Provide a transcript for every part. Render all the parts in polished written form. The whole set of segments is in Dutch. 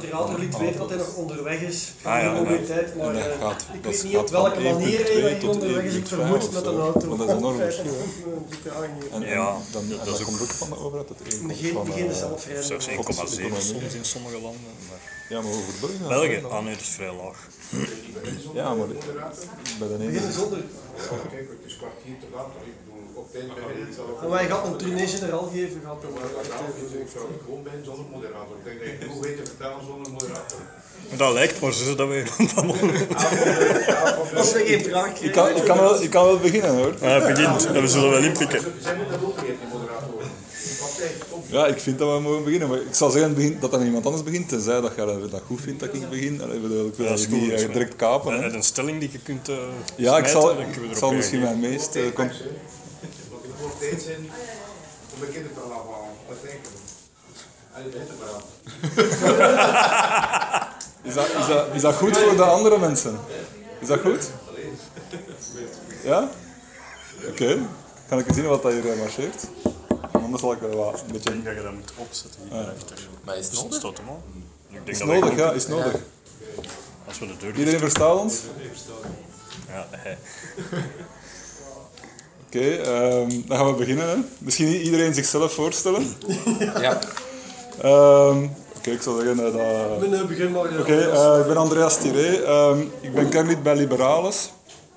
moderator liet weten dat hij nog onderweg is voor de mobiliteit, maar ik weet niet op van welke 1.2 manier hij tot onderweg is. Ik 1.5 vermoed of met zo. een auto. Maar dat is enorm Of verschil. een Dat komt ook van de overheid, het geen zelfrijdende. Zelfs 1,7 soms in sommige landen. Maar... Ja, maar over België? België? Ah nee, dat is vrij laag. Ja, maar bij de ene... Beginnen zonder. Kijk, het is kwartier te laat, ik bedoel, op tijd beginnen zal Maar hij gaat een tournee generaal geven. ik zou gewoon bij zonder moderator. Ik denk dat je genoeg weet te vertellen zonder moderator. Dat lijkt maar zo dat we Als we geen vraag krijgen. Ik kan wel beginnen, hoor. het begint en we zullen wel inpikken. Zij moeten dat ook weten, die moderator. Ja, ik vind dat we mogen beginnen, maar ik zal zeggen dat dan iemand anders begint, tenzij dat je dat goed vindt dat ik begin. Ik wil dat niet direct kapen. Hè. Uit een stelling die je kunt Ja, ik smijten, zal dan kunnen we erop misschien reageren. mijn meest... Want het moet tijd zijn om een kindertaal afhalen. Wat denk je? En je bent er maar aan. Is dat goed voor de andere mensen? Is dat goed? Ja? Oké. Kan ik eens zien wat dat hier marcheert? Anders zal ik wel wat een beetje... Ik denk dat je dat moet opzetten hier achter. Maar is het nodig? Staat hem al. Ik denk Is dat nodig, wij ja, is nodig. als we de deur Iedereen verstaat ons? Ja, Oké, dan gaan we beginnen. Hè. Misschien iedereen zichzelf voorstellen. Ja. Oké, ik zal zeggen dat... We beginnen maar. Oké, ik ben Andreas Thieré. Ik ben kernlid bij Liberalis.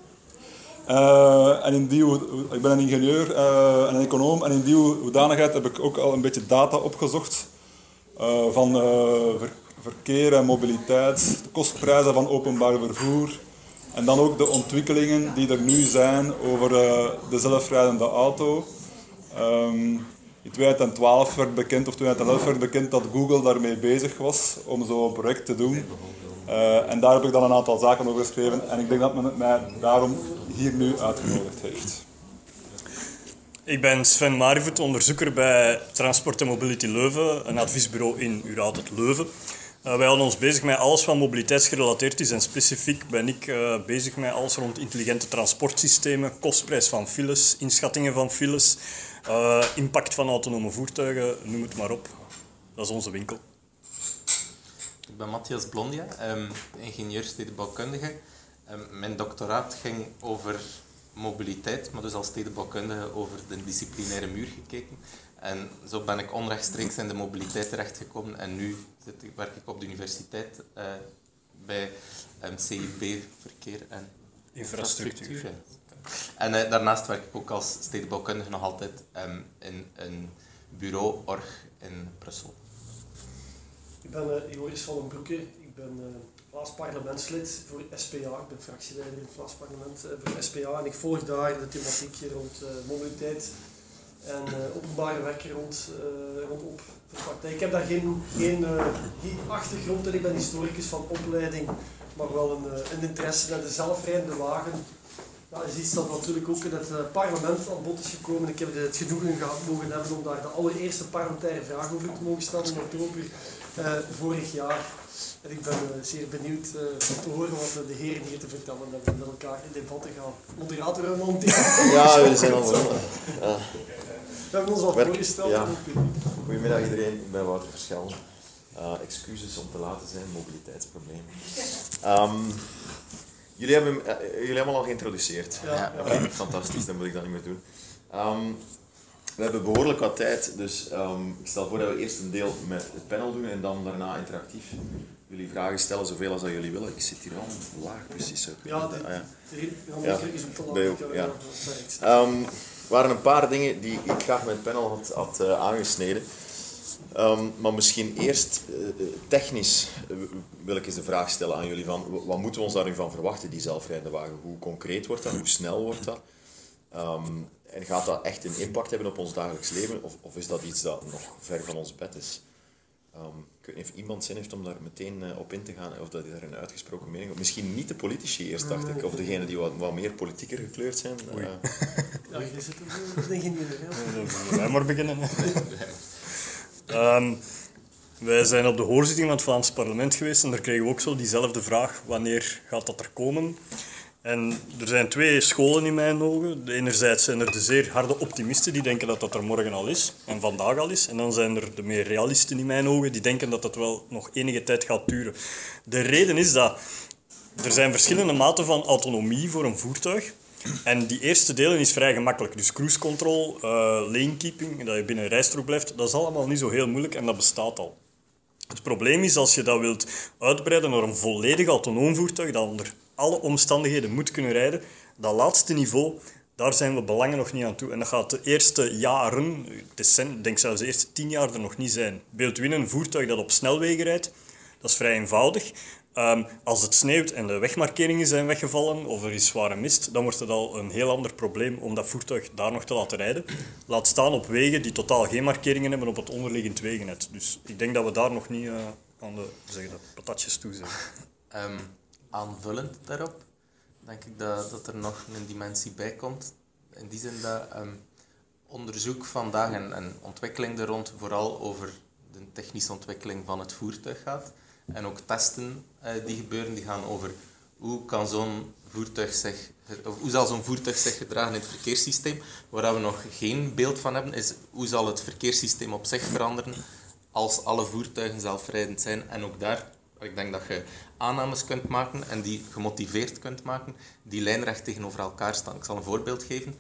En ik ben een ingenieur en een econoom. En in die hoedanigheid heb ik ook al een beetje data opgezocht van verkeer en mobiliteit, de kostprijzen van openbaar vervoer. En dan ook de ontwikkelingen die er nu zijn over de zelfrijdende auto. In 2012 werd bekend, of 2011 werd bekend dat Google daarmee bezig was om zo'n project te doen. En daar heb ik dan een aantal zaken over geschreven en ik denk dat men mij daarom hier nu uitgenodigd heeft. Ik ben Sven Marivoet, onderzoeker bij Transport en Mobility Leuven, een adviesbureau in Uraad Leuven. Wij houden ons bezig met alles wat mobiliteitsgerelateerd is en specifiek ben ik bezig met alles rond intelligente transportsystemen, kostprijs van files, inschattingen van files, impact van autonome voertuigen, noem het maar op. Dat is onze winkel. Ik ben Matthias Blondia, ingenieur stedenbouwkundige. Mijn doctoraat ging over mobiliteit, maar dus als stedenbouwkundige over de disciplinaire muur gekeken. En zo ben ik onrechtstreeks in de mobiliteit terechtgekomen en nu werk ik op de universiteit bij CIB, verkeer en infrastructuur. En daarnaast werk ik ook als stedenbouwkundige nog altijd in een bureau org in Brussel. Ik ben Joris van den Broeke. Ik ben Vlaams parlementslid voor SPA. Ik ben fractieleider in het Vlaams parlement voor SPA. En ik volg daar de thematiek rond mobiliteit en openbare werken rondop voor de praktijk. Ik heb daar geen achtergrond in. Ik ben historicus van opleiding, maar wel een interesse naar de zelfrijdende wagen. Dat is iets dat natuurlijk ook in het parlement aan bod is gekomen. Ik heb het genoegen mogen hebben om daar de allereerste parlementaire vraag over te mogen stellen in oktober vorig jaar. En ik ben zeer benieuwd te horen wat de heren hier te vertellen hebben met elkaar in debatten gaan. Moderator en monteren. Ja, we zijn al begonnen. We hebben ons al voorgesteld. Ja. Goedemiddag iedereen, ik ben Wouter Verschelden. Excuses om te laten zijn, mobiliteitsproblemen. Jullie hebben me al geïntroduceerd. Ja. Oké, fantastisch, dan moet ik dat niet meer doen. We hebben behoorlijk wat tijd, dus ik stel voor dat we eerst een deel met het panel doen en dan daarna interactief jullie vragen stellen, zoveel als dat jullie willen. Ik zit hier al laag, precies zo. Ja, de is op te laten. Er waren een paar dingen die ik graag met het panel had aangesneden. Maar misschien eerst technisch wil ik eens de vraag stellen aan jullie van wat moeten we ons daar nu van verwachten, die zelfrijdende wagen? Hoe concreet wordt dat? Hoe snel wordt dat? En gaat dat echt een impact hebben op ons dagelijks leven? Of is dat iets dat nog ver van ons bed is? Ik weet niet of iemand zin heeft om daar meteen op in te gaan, of dat is daar een uitgesproken mening op. Misschien niet de politici eerst, dacht ik, of degenen die wat meer politieker gekleurd zijn. Ja, je zit er denk ik niet meer. Wij maar beginnen. Wij zijn op de hoorzitting van het Vlaams parlement geweest en daar kregen we ook zo diezelfde vraag, wanneer gaat dat er komen? En er zijn twee scholen in mijn ogen. Enerzijds zijn er de zeer harde optimisten die denken dat dat er morgen al is en vandaag al is. En dan zijn er de meer realisten in mijn ogen die denken dat dat wel nog enige tijd gaat duren. De reden is dat er zijn verschillende maten van autonomie voor een voertuig. En die eerste delen is vrij gemakkelijk. Dus cruise control, lane keeping, dat je binnen een rijstrook blijft, dat is allemaal niet zo heel moeilijk en dat bestaat al. Het probleem is als je dat wilt uitbreiden naar een volledig autonoom voertuig dat onder alle omstandigheden moet kunnen rijden. Dat laatste niveau, daar zijn we belangen nog niet aan toe. En dat gaat de eerste jaren, ik denk zelfs de eerste 10 jaar er nog niet zijn. Beeld u in een voertuig dat op snelwegen rijdt, dat is vrij eenvoudig. Als het sneeuwt en de wegmarkeringen zijn weggevallen of er is zware mist, dan wordt het al een heel ander probleem om dat voertuig daar nog te laten rijden. Laat staan op wegen die totaal geen markeringen hebben op het onderliggend wegennet. Dus ik denk dat we daar nog niet aan de patatjes toe zijn. Aanvullend daarop denk ik dat er nog een dimensie bij komt. In die zin dat onderzoek vandaag en ontwikkeling er rond vooral over de technische ontwikkeling van het voertuig gaat. En ook testen die gebeuren, die gaan over hoe zal zo'n voertuig zich gedragen in het verkeerssysteem. Waar we nog geen beeld van hebben, is hoe zal het verkeerssysteem op zich veranderen als alle voertuigen zelfrijdend zijn. En ook daar, ik denk dat je aannames kunt maken en die gemotiveerd kunt maken, die lijnrecht tegenover elkaar staan. Ik zal een voorbeeld geven.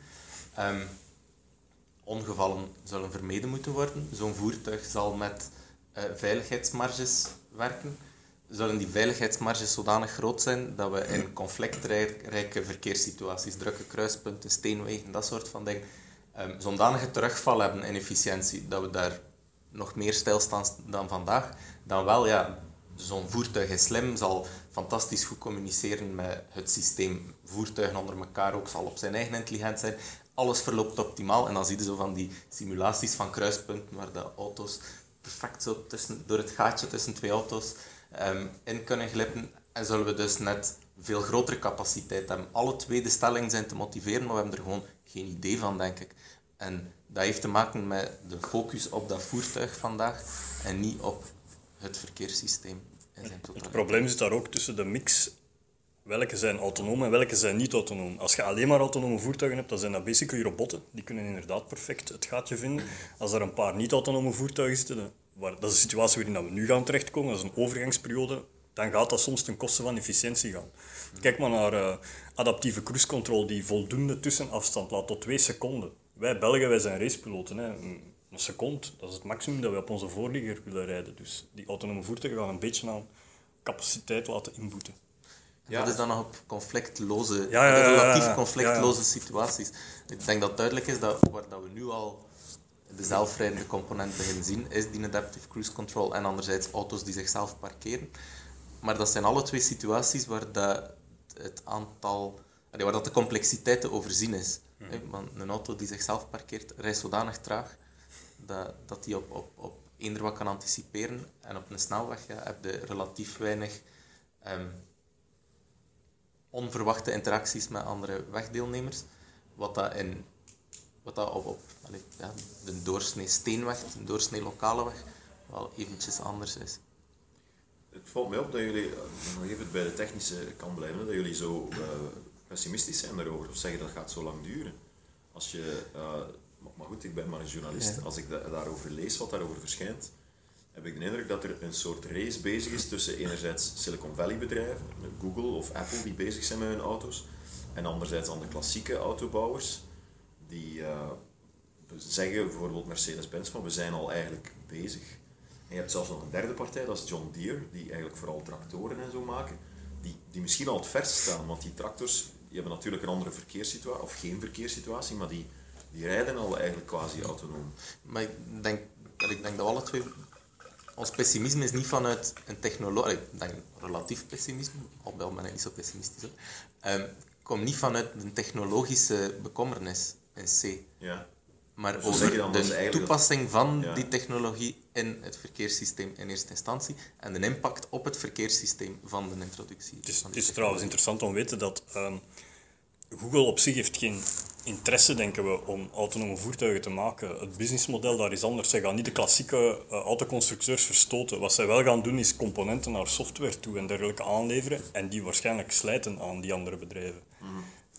Ongevallen zullen vermeden moeten worden. Zo'n voertuig zal met veiligheidsmarges werken. Zullen die veiligheidsmarges zodanig groot zijn dat we in conflictrijke verkeerssituaties, drukke kruispunten, steenwegen, dat soort van dingen, zodanige terugval hebben in efficiëntie, dat we daar nog meer stilstaan dan vandaag, dan wel, ja, zo'n voertuig is slim, zal fantastisch goed communiceren met het systeem, voertuigen onder elkaar ook, zal op zijn eigen intelligent zijn, alles verloopt optimaal en dan zie je zo van die simulaties van kruispunten waar de auto's perfect zo door het gaatje tussen twee auto's in kunnen glippen. En zullen we dus net veel grotere capaciteit hebben. Alle twee de stellingen zijn te motiveren, maar we hebben er gewoon geen idee van, denk ik. En dat heeft te maken met de focus op dat voertuig vandaag en niet op het verkeerssysteem in zijn totaliteit. Het probleem zit daar ook tussen de mix. Welke zijn autonoom en welke zijn niet autonoom. Als je alleen maar autonome voertuigen hebt, dan zijn dat basically robotten. Die kunnen inderdaad perfect het gaatje vinden. Als er een paar niet-autonome voertuigen zitten, dat is de situatie waarin we nu gaan terechtkomen, dat is een overgangsperiode, dan gaat dat soms ten koste van efficiëntie gaan. Kijk maar naar adaptieve cruise control, die voldoende tussenafstand laat tot 2 seconden. Wij Belgen, wij zijn racepiloten. Hè. Een seconde, dat is het maximum dat we op onze voorligger willen rijden. Dus die autonome voertuigen gaan een beetje aan capaciteit laten inboeten. Ja, dat is dan nog op conflictloze, Ja. relatief conflictloze situaties. Ik denk dat duidelijk is dat waar dat we nu al de zelfrijdende component beginnen zien, is die adaptive cruise control en anderzijds auto's die zichzelf parkeren. Maar dat zijn alle twee situaties waar dat de complexiteit te overzien is. Want een auto die zichzelf parkeert, rijdt zodanig traag dat die op eender wat kan anticiperen. En op een snelweg heb je relatief weinig onverwachte interacties met andere wegdeelnemers. Wat dat op de doorsnee steenweg, de doorsnee lokale weg, wel eventjes anders is. Het valt mij op dat jullie, nog even bij de technische kant blijven, dat jullie zo pessimistisch zijn daarover, of zeggen dat gaat zo lang duren. Als je, maar goed, ik ben maar een journalist, als ik daarover lees, wat daarover verschijnt, heb ik de indruk dat er een soort race bezig is tussen enerzijds Silicon Valley bedrijven, Google of Apple, die bezig zijn met hun auto's, en anderzijds aan de klassieke autobouwers, die zeggen, bijvoorbeeld Mercedes-Benz, van we zijn al eigenlijk bezig. En je hebt zelfs nog een derde partij, dat is John Deere, die eigenlijk vooral tractoren en zo maken, die misschien al het verst staan, want die tractors die hebben natuurlijk een andere verkeerssituatie, of geen verkeerssituatie, maar die rijden al eigenlijk quasi-autonoom. Maar ik denk dat we alle twee... Ons pessimisme is niet vanuit een technologie... Ik denk relatief pessimisme, al ben ik niet zo pessimistisch. Komt niet vanuit een technologische bekommernis in C. Ja. Maar dus over de toepassing van die technologie in het verkeerssysteem in eerste instantie en de impact op het verkeerssysteem van de introductie. Het is trouwens interessant om te weten dat Google op zich heeft geen interesse, denken we, om autonome voertuigen te maken. Het businessmodel daar is anders. Zij gaan niet de klassieke autoconstructeurs verstoten. Wat zij wel gaan doen is componenten naar software toe en dergelijke aanleveren en die waarschijnlijk slijten aan die andere bedrijven.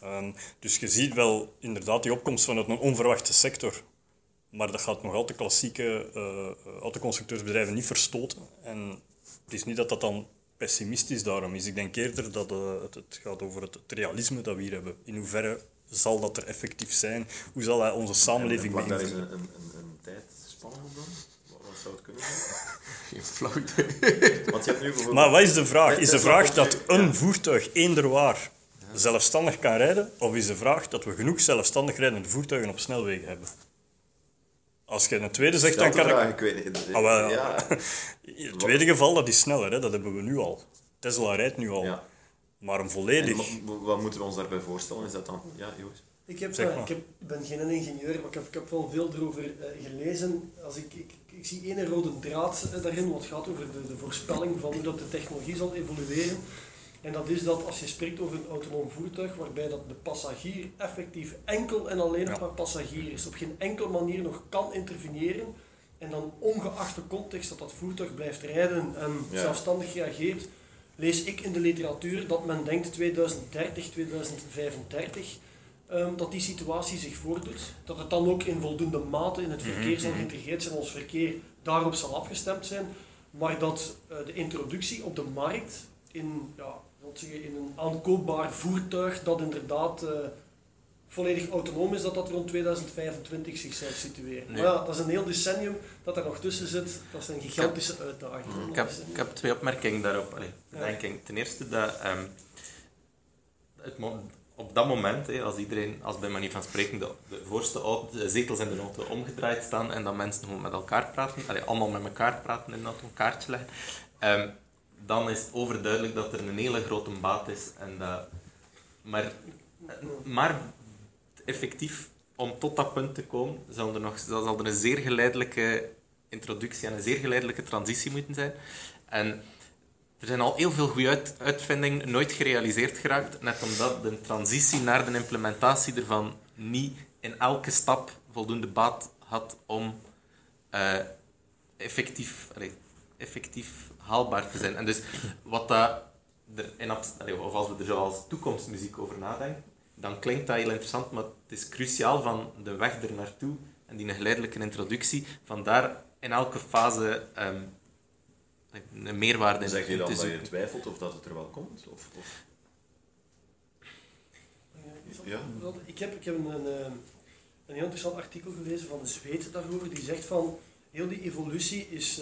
Dus je ziet wel inderdaad die opkomst vanuit een onverwachte sector. Maar dat gaat nog altijd klassieke autoconstructeursbedrijven niet verstoten. En het is niet dat dat dan pessimistisch daarom is. Ik denk eerder dat het gaat over het realisme dat we hier hebben. In hoeverre zal dat er effectief zijn? Hoe zal dat onze samenleving plak daar beïnvloeden? eens een tijdspanne op dan? Wat zou het kunnen zijn? Geen flauw idee. Want je hebt nu bijvoorbeeld... Maar wat is de vraag? Is de Tesla vraag komt dat nu- een voertuig eenderwaar zelfstandig kan rijden? Of is de vraag dat we genoeg zelfstandig rijdende voertuigen op snelwegen hebben? Als je een tweede zegt, dan kan ik... Ik weet niet. Ah, wel, Ja. In het tweede geval, dat is sneller. Hè? Dat hebben we nu al. Tesla rijdt nu al. Ja. Maar een En volledig... wat moeten we ons daarbij voorstellen? Is dat dan... Ja, Joost? Zeg maar. Ik ben geen ingenieur, maar ik heb wel veel erover gelezen. Als ik zie één rode draad daarin, wat gaat over de voorspelling van hoe dat de technologie zal evolueren. En dat is dat als je spreekt over een autonoom voertuig, waarbij dat de passagier effectief enkel en alleen nog maar passagier is, op geen enkele manier nog kan interveneren, en dan ongeacht de context dat dat voertuig blijft rijden en zelfstandig reageert, lees ik in de literatuur dat men denkt 2030, 2035, dat die situatie zich voordoet. Dat het dan ook in voldoende mate in het verkeer zal geïntegreerd zijn, ons verkeer daarop zal afgestemd zijn, maar dat de introductie op de markt in een aankoopbaar voertuig dat inderdaad volledig autonoom is, dat rond 2025 zich zou situeren. Nee. Maar ja, dat is een heel decennium dat er nog tussen zit. Dat is een gigantische uitdaging. Ik heb twee opmerkingen daarop. Bedenking. Ten eerste dat op dat moment, als bij manier van spreken de voorste de zetels in de auto omgedraaid staan en dat mensen gewoon met elkaar praten, allemaal met elkaar praten in de auto, een kaartje leggen, dan is het overduidelijk dat er een hele grote baat is. En dat, maar effectief, om tot dat punt te komen, zal er een zeer geleidelijke introductie en een zeer geleidelijke transitie moeten zijn. En er zijn al heel veel goede uitvindingen nooit gerealiseerd geraakt, net omdat de transitie naar de implementatie ervan niet in elke stap voldoende baat had om effectief haalbaar te zijn. En dus wat dat of als we er zo als toekomstmuziek over nadenken, dan klinkt dat heel interessant, maar het is cruciaal van de weg er naartoe en die geleidelijke introductie, vandaar in elke fase een meerwaarde in Zeg je dan te dat je zoeken. twijfelt of dat het er wel komt? Of... Ja? Ik heb een heel interessant artikel gelezen van een Zweed daarover, die zegt van heel die evolutie is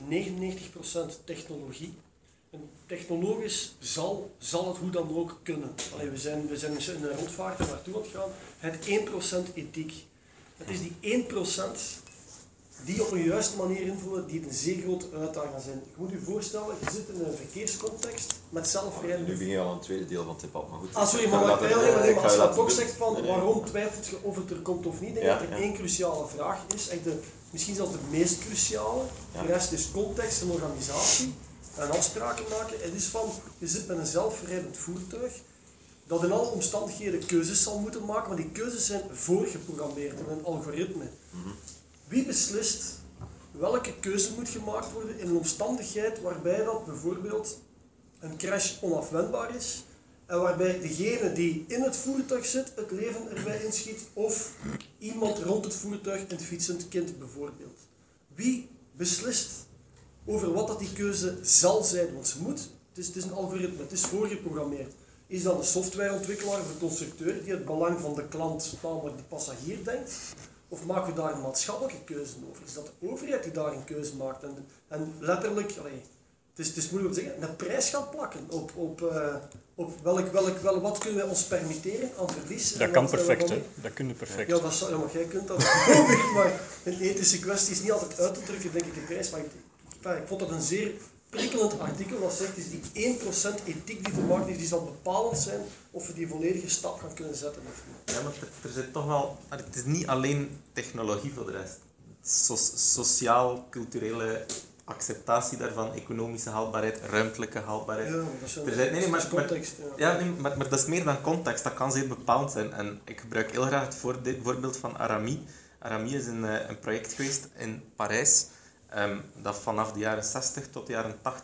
99% technologie. En technologisch zal het hoe dan ook kunnen. Allee, we zijn in een rondvaart er naartoe aan het gaan. Het 1% ethiek. Het is die 1% die op een juiste manier invullen, die een zeer grote uitdaging zijn. Je moet je voorstellen, je zit in een verkeerscontext met zelfrijdende... Nu begin je al aan het tweede deel van het debat, maar goed. Als je dan toch zegt van waarom twijfelt je of het er komt of niet, denk ik dat er één cruciale vraag is, echt misschien zelfs de meest cruciale. De rest is context en organisatie en afspraken maken. Het is van, je zit met een zelfrijdend voertuig dat in alle omstandigheden keuzes zal moeten maken, maar die keuzes zijn voorgeprogrammeerd in een algoritme. Wie beslist welke keuze moet gemaakt worden in een omstandigheid waarbij dat bijvoorbeeld een crash onafwendbaar is en waarbij degene die in het voertuig zit het leven erbij inschiet of iemand rond het voertuig, een fietsend kind bijvoorbeeld. Wie beslist over wat dat die keuze zal zijn? Want ze moet, het is een algoritme, het is voorgeprogrammeerd. Is dat een softwareontwikkelaar of een constructeur die het belang van de klant, namelijk de passagier, denkt? Of maken we daar een maatschappelijke keuze over? Is dat de overheid die daar een keuze maakt? En letterlijk, het is moeilijk om te zeggen, een prijs gaan plakken op wat kunnen wij ons permitteren aan verlies. Dat kan perfect, hè? Dat kun je perfect. Ja, maar jij kunt dat ook, maar een ethische kwestie is niet altijd uit te drukken, denk ik, de prijs. Maar ik vond dat een zeer prikkelend artikel dat zegt, is die 1% ethiek die te maken heeft, die zal bepalend zijn of we die volledige stap gaan kunnen zetten of niet. Ja, maar er zit toch wel... Het is niet alleen technologie voor de rest. Sociaal-culturele acceptatie daarvan, economische haalbaarheid, ruimtelijke haalbaarheid. Ja, dat is context. Maar dat is meer dan context, dat kan zeer bepalend zijn. En ik gebruik heel graag het voorbeeld van Arami. Arami is een project geweest in Parijs, dat vanaf de jaren 60 tot de jaren 80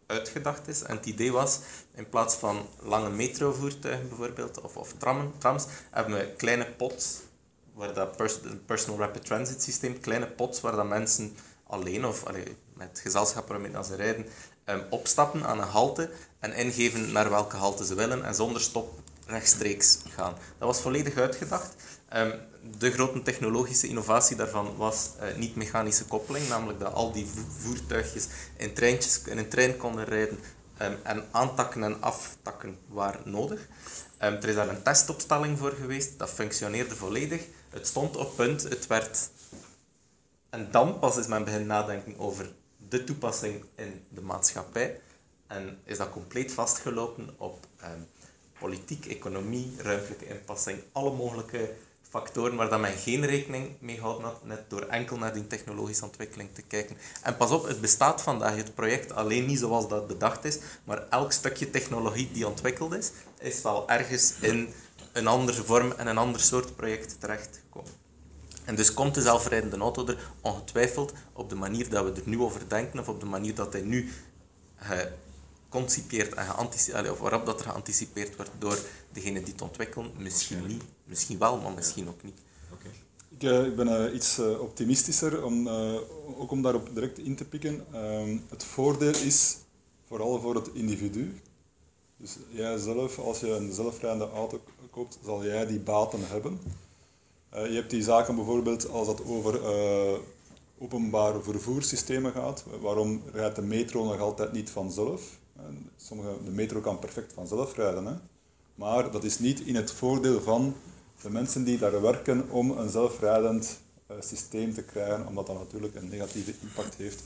uitgedacht is. En het idee was, in plaats van lange metrovoertuigen bijvoorbeeld, of trams, hebben we kleine pods, waar dat Personal Rapid Transit systeem, kleine pods waar dat mensen alleen of met gezelschap waarmee dat ze rijden, opstappen aan een halte en ingeven naar welke halte ze willen en zonder stop rechtstreeks gaan. Dat was volledig uitgedacht. De grote technologische innovatie daarvan was niet-mechanische koppeling, namelijk dat al die voertuigjes in een trein konden rijden en aantakken en aftakken waar nodig. Er is daar een testopstelling voor geweest, dat functioneerde volledig. Het stond op punt, het werd... En dan pas is men beginnen nadenken over de toepassing in de maatschappij. En is dat compleet vastgelopen op politiek, economie, ruimtelijke inpassing, alle mogelijke factoren waar dat men geen rekening mee gehouden had, net door enkel naar die technologische ontwikkeling te kijken. En pas op, het bestaat vandaag, het project alleen niet zoals dat bedacht is, maar elk stukje technologie die ontwikkeld is wel ergens in een andere vorm en een ander soort project terechtgekomen. En dus komt de zelfrijdende auto er ongetwijfeld op de manier dat we er nu over denken, of op de manier dat hij nu geconcipieerd en of waarop dat er geanticipeerd wordt door degene die het ontwikkelen, misschien niet. Misschien wel, maar misschien ook niet. Okay. Ik ben iets optimistischer, ook om daarop direct in te pikken. Het voordeel is vooral voor het individu. Dus jij zelf, als je een zelfrijdende auto koopt, zal jij die baten hebben. Je hebt die zaken bijvoorbeeld als het over openbare vervoerssystemen gaat. Waarom rijdt de metro nog altijd niet vanzelf? De metro kan perfect vanzelf rijden, hè? Maar dat is niet in het voordeel van de mensen die daar werken om een zelfrijdend systeem te krijgen, omdat dat natuurlijk een negatieve impact heeft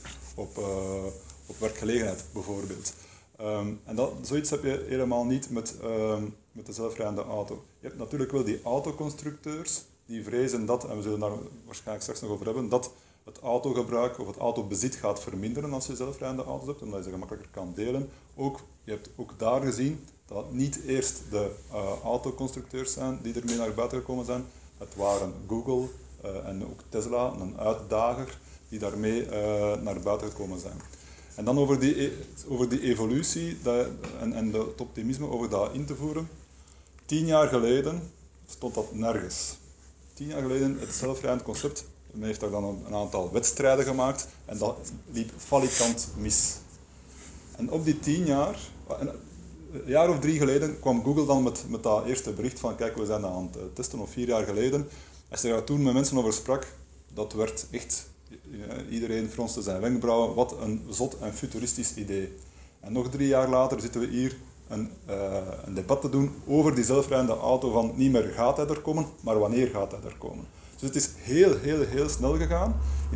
op werkgelegenheid bijvoorbeeld. Zoiets heb je helemaal niet met de zelfrijdende auto. Je hebt natuurlijk wel die autoconstructeurs die vrezen dat, en we zullen daar waarschijnlijk straks nog over hebben, dat het autogebruik of het autobezit gaat verminderen als je zelfrijdende auto's hebt, omdat je ze gemakkelijker kan delen. Je hebt ook daar gezien dat het niet eerst de autoconstructeurs zijn die ermee naar buiten gekomen zijn. Het waren Google en ook Tesla, een uitdager, die daarmee naar buiten gekomen zijn. En dan over die evolutie en het optimisme over dat in te voeren. 10 jaar geleden stond dat nergens. 10 jaar geleden het zelfrijdend concept. Men heeft daar dan een aantal wedstrijden gemaakt en dat liep falikant mis. En op die 10 jaar, een jaar of 3 geleden, kwam Google dan met dat eerste bericht van kijk, we zijn aan het testen, of 4 jaar geleden. Als je daar toen met mensen over sprak, dat werd echt, iedereen fronste zijn wenkbrauwen, wat een zot en futuristisch idee. En nog 3 jaar later zitten we hier een debat te doen over die zelfrijdende auto van niet meer gaat hij er komen, maar wanneer gaat hij er komen. Dus het is heel snel gegaan. In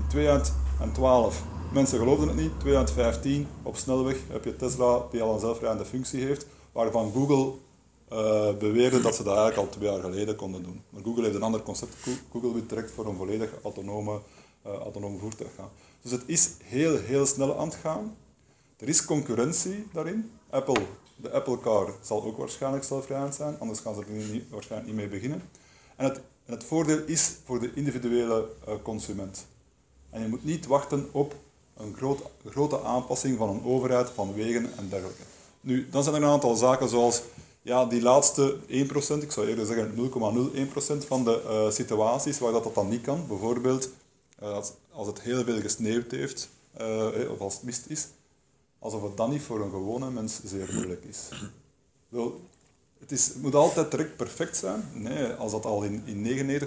2012, mensen geloofden het niet, 2015 op snelweg heb je Tesla die al een zelfrijdende functie heeft, waarvan Google beweerde dat ze dat eigenlijk al 2 jaar geleden konden doen. Maar Google heeft een ander concept. Google wil direct voor een volledig autonome voertuig gaan. Dus het is heel snel aan het gaan. Er is concurrentie daarin. De Apple Car zal ook waarschijnlijk zelfrijdend zijn, anders gaan ze er waarschijnlijk niet mee beginnen. En het voordeel is voor de individuele consument. En je moet niet wachten op een grote aanpassing van een overheid, van wegen en dergelijke. Nu, dan zijn er een aantal zaken zoals die laatste 1%, ik zou eerder zeggen 0,01% van de situaties waar dat dan niet kan. Bijvoorbeeld als het heel veel gesneeuwd heeft, of als het mist is, alsof het dan niet voor een gewone mens zeer moeilijk is. Wel, het moet altijd direct perfect zijn. Nee, als dat al in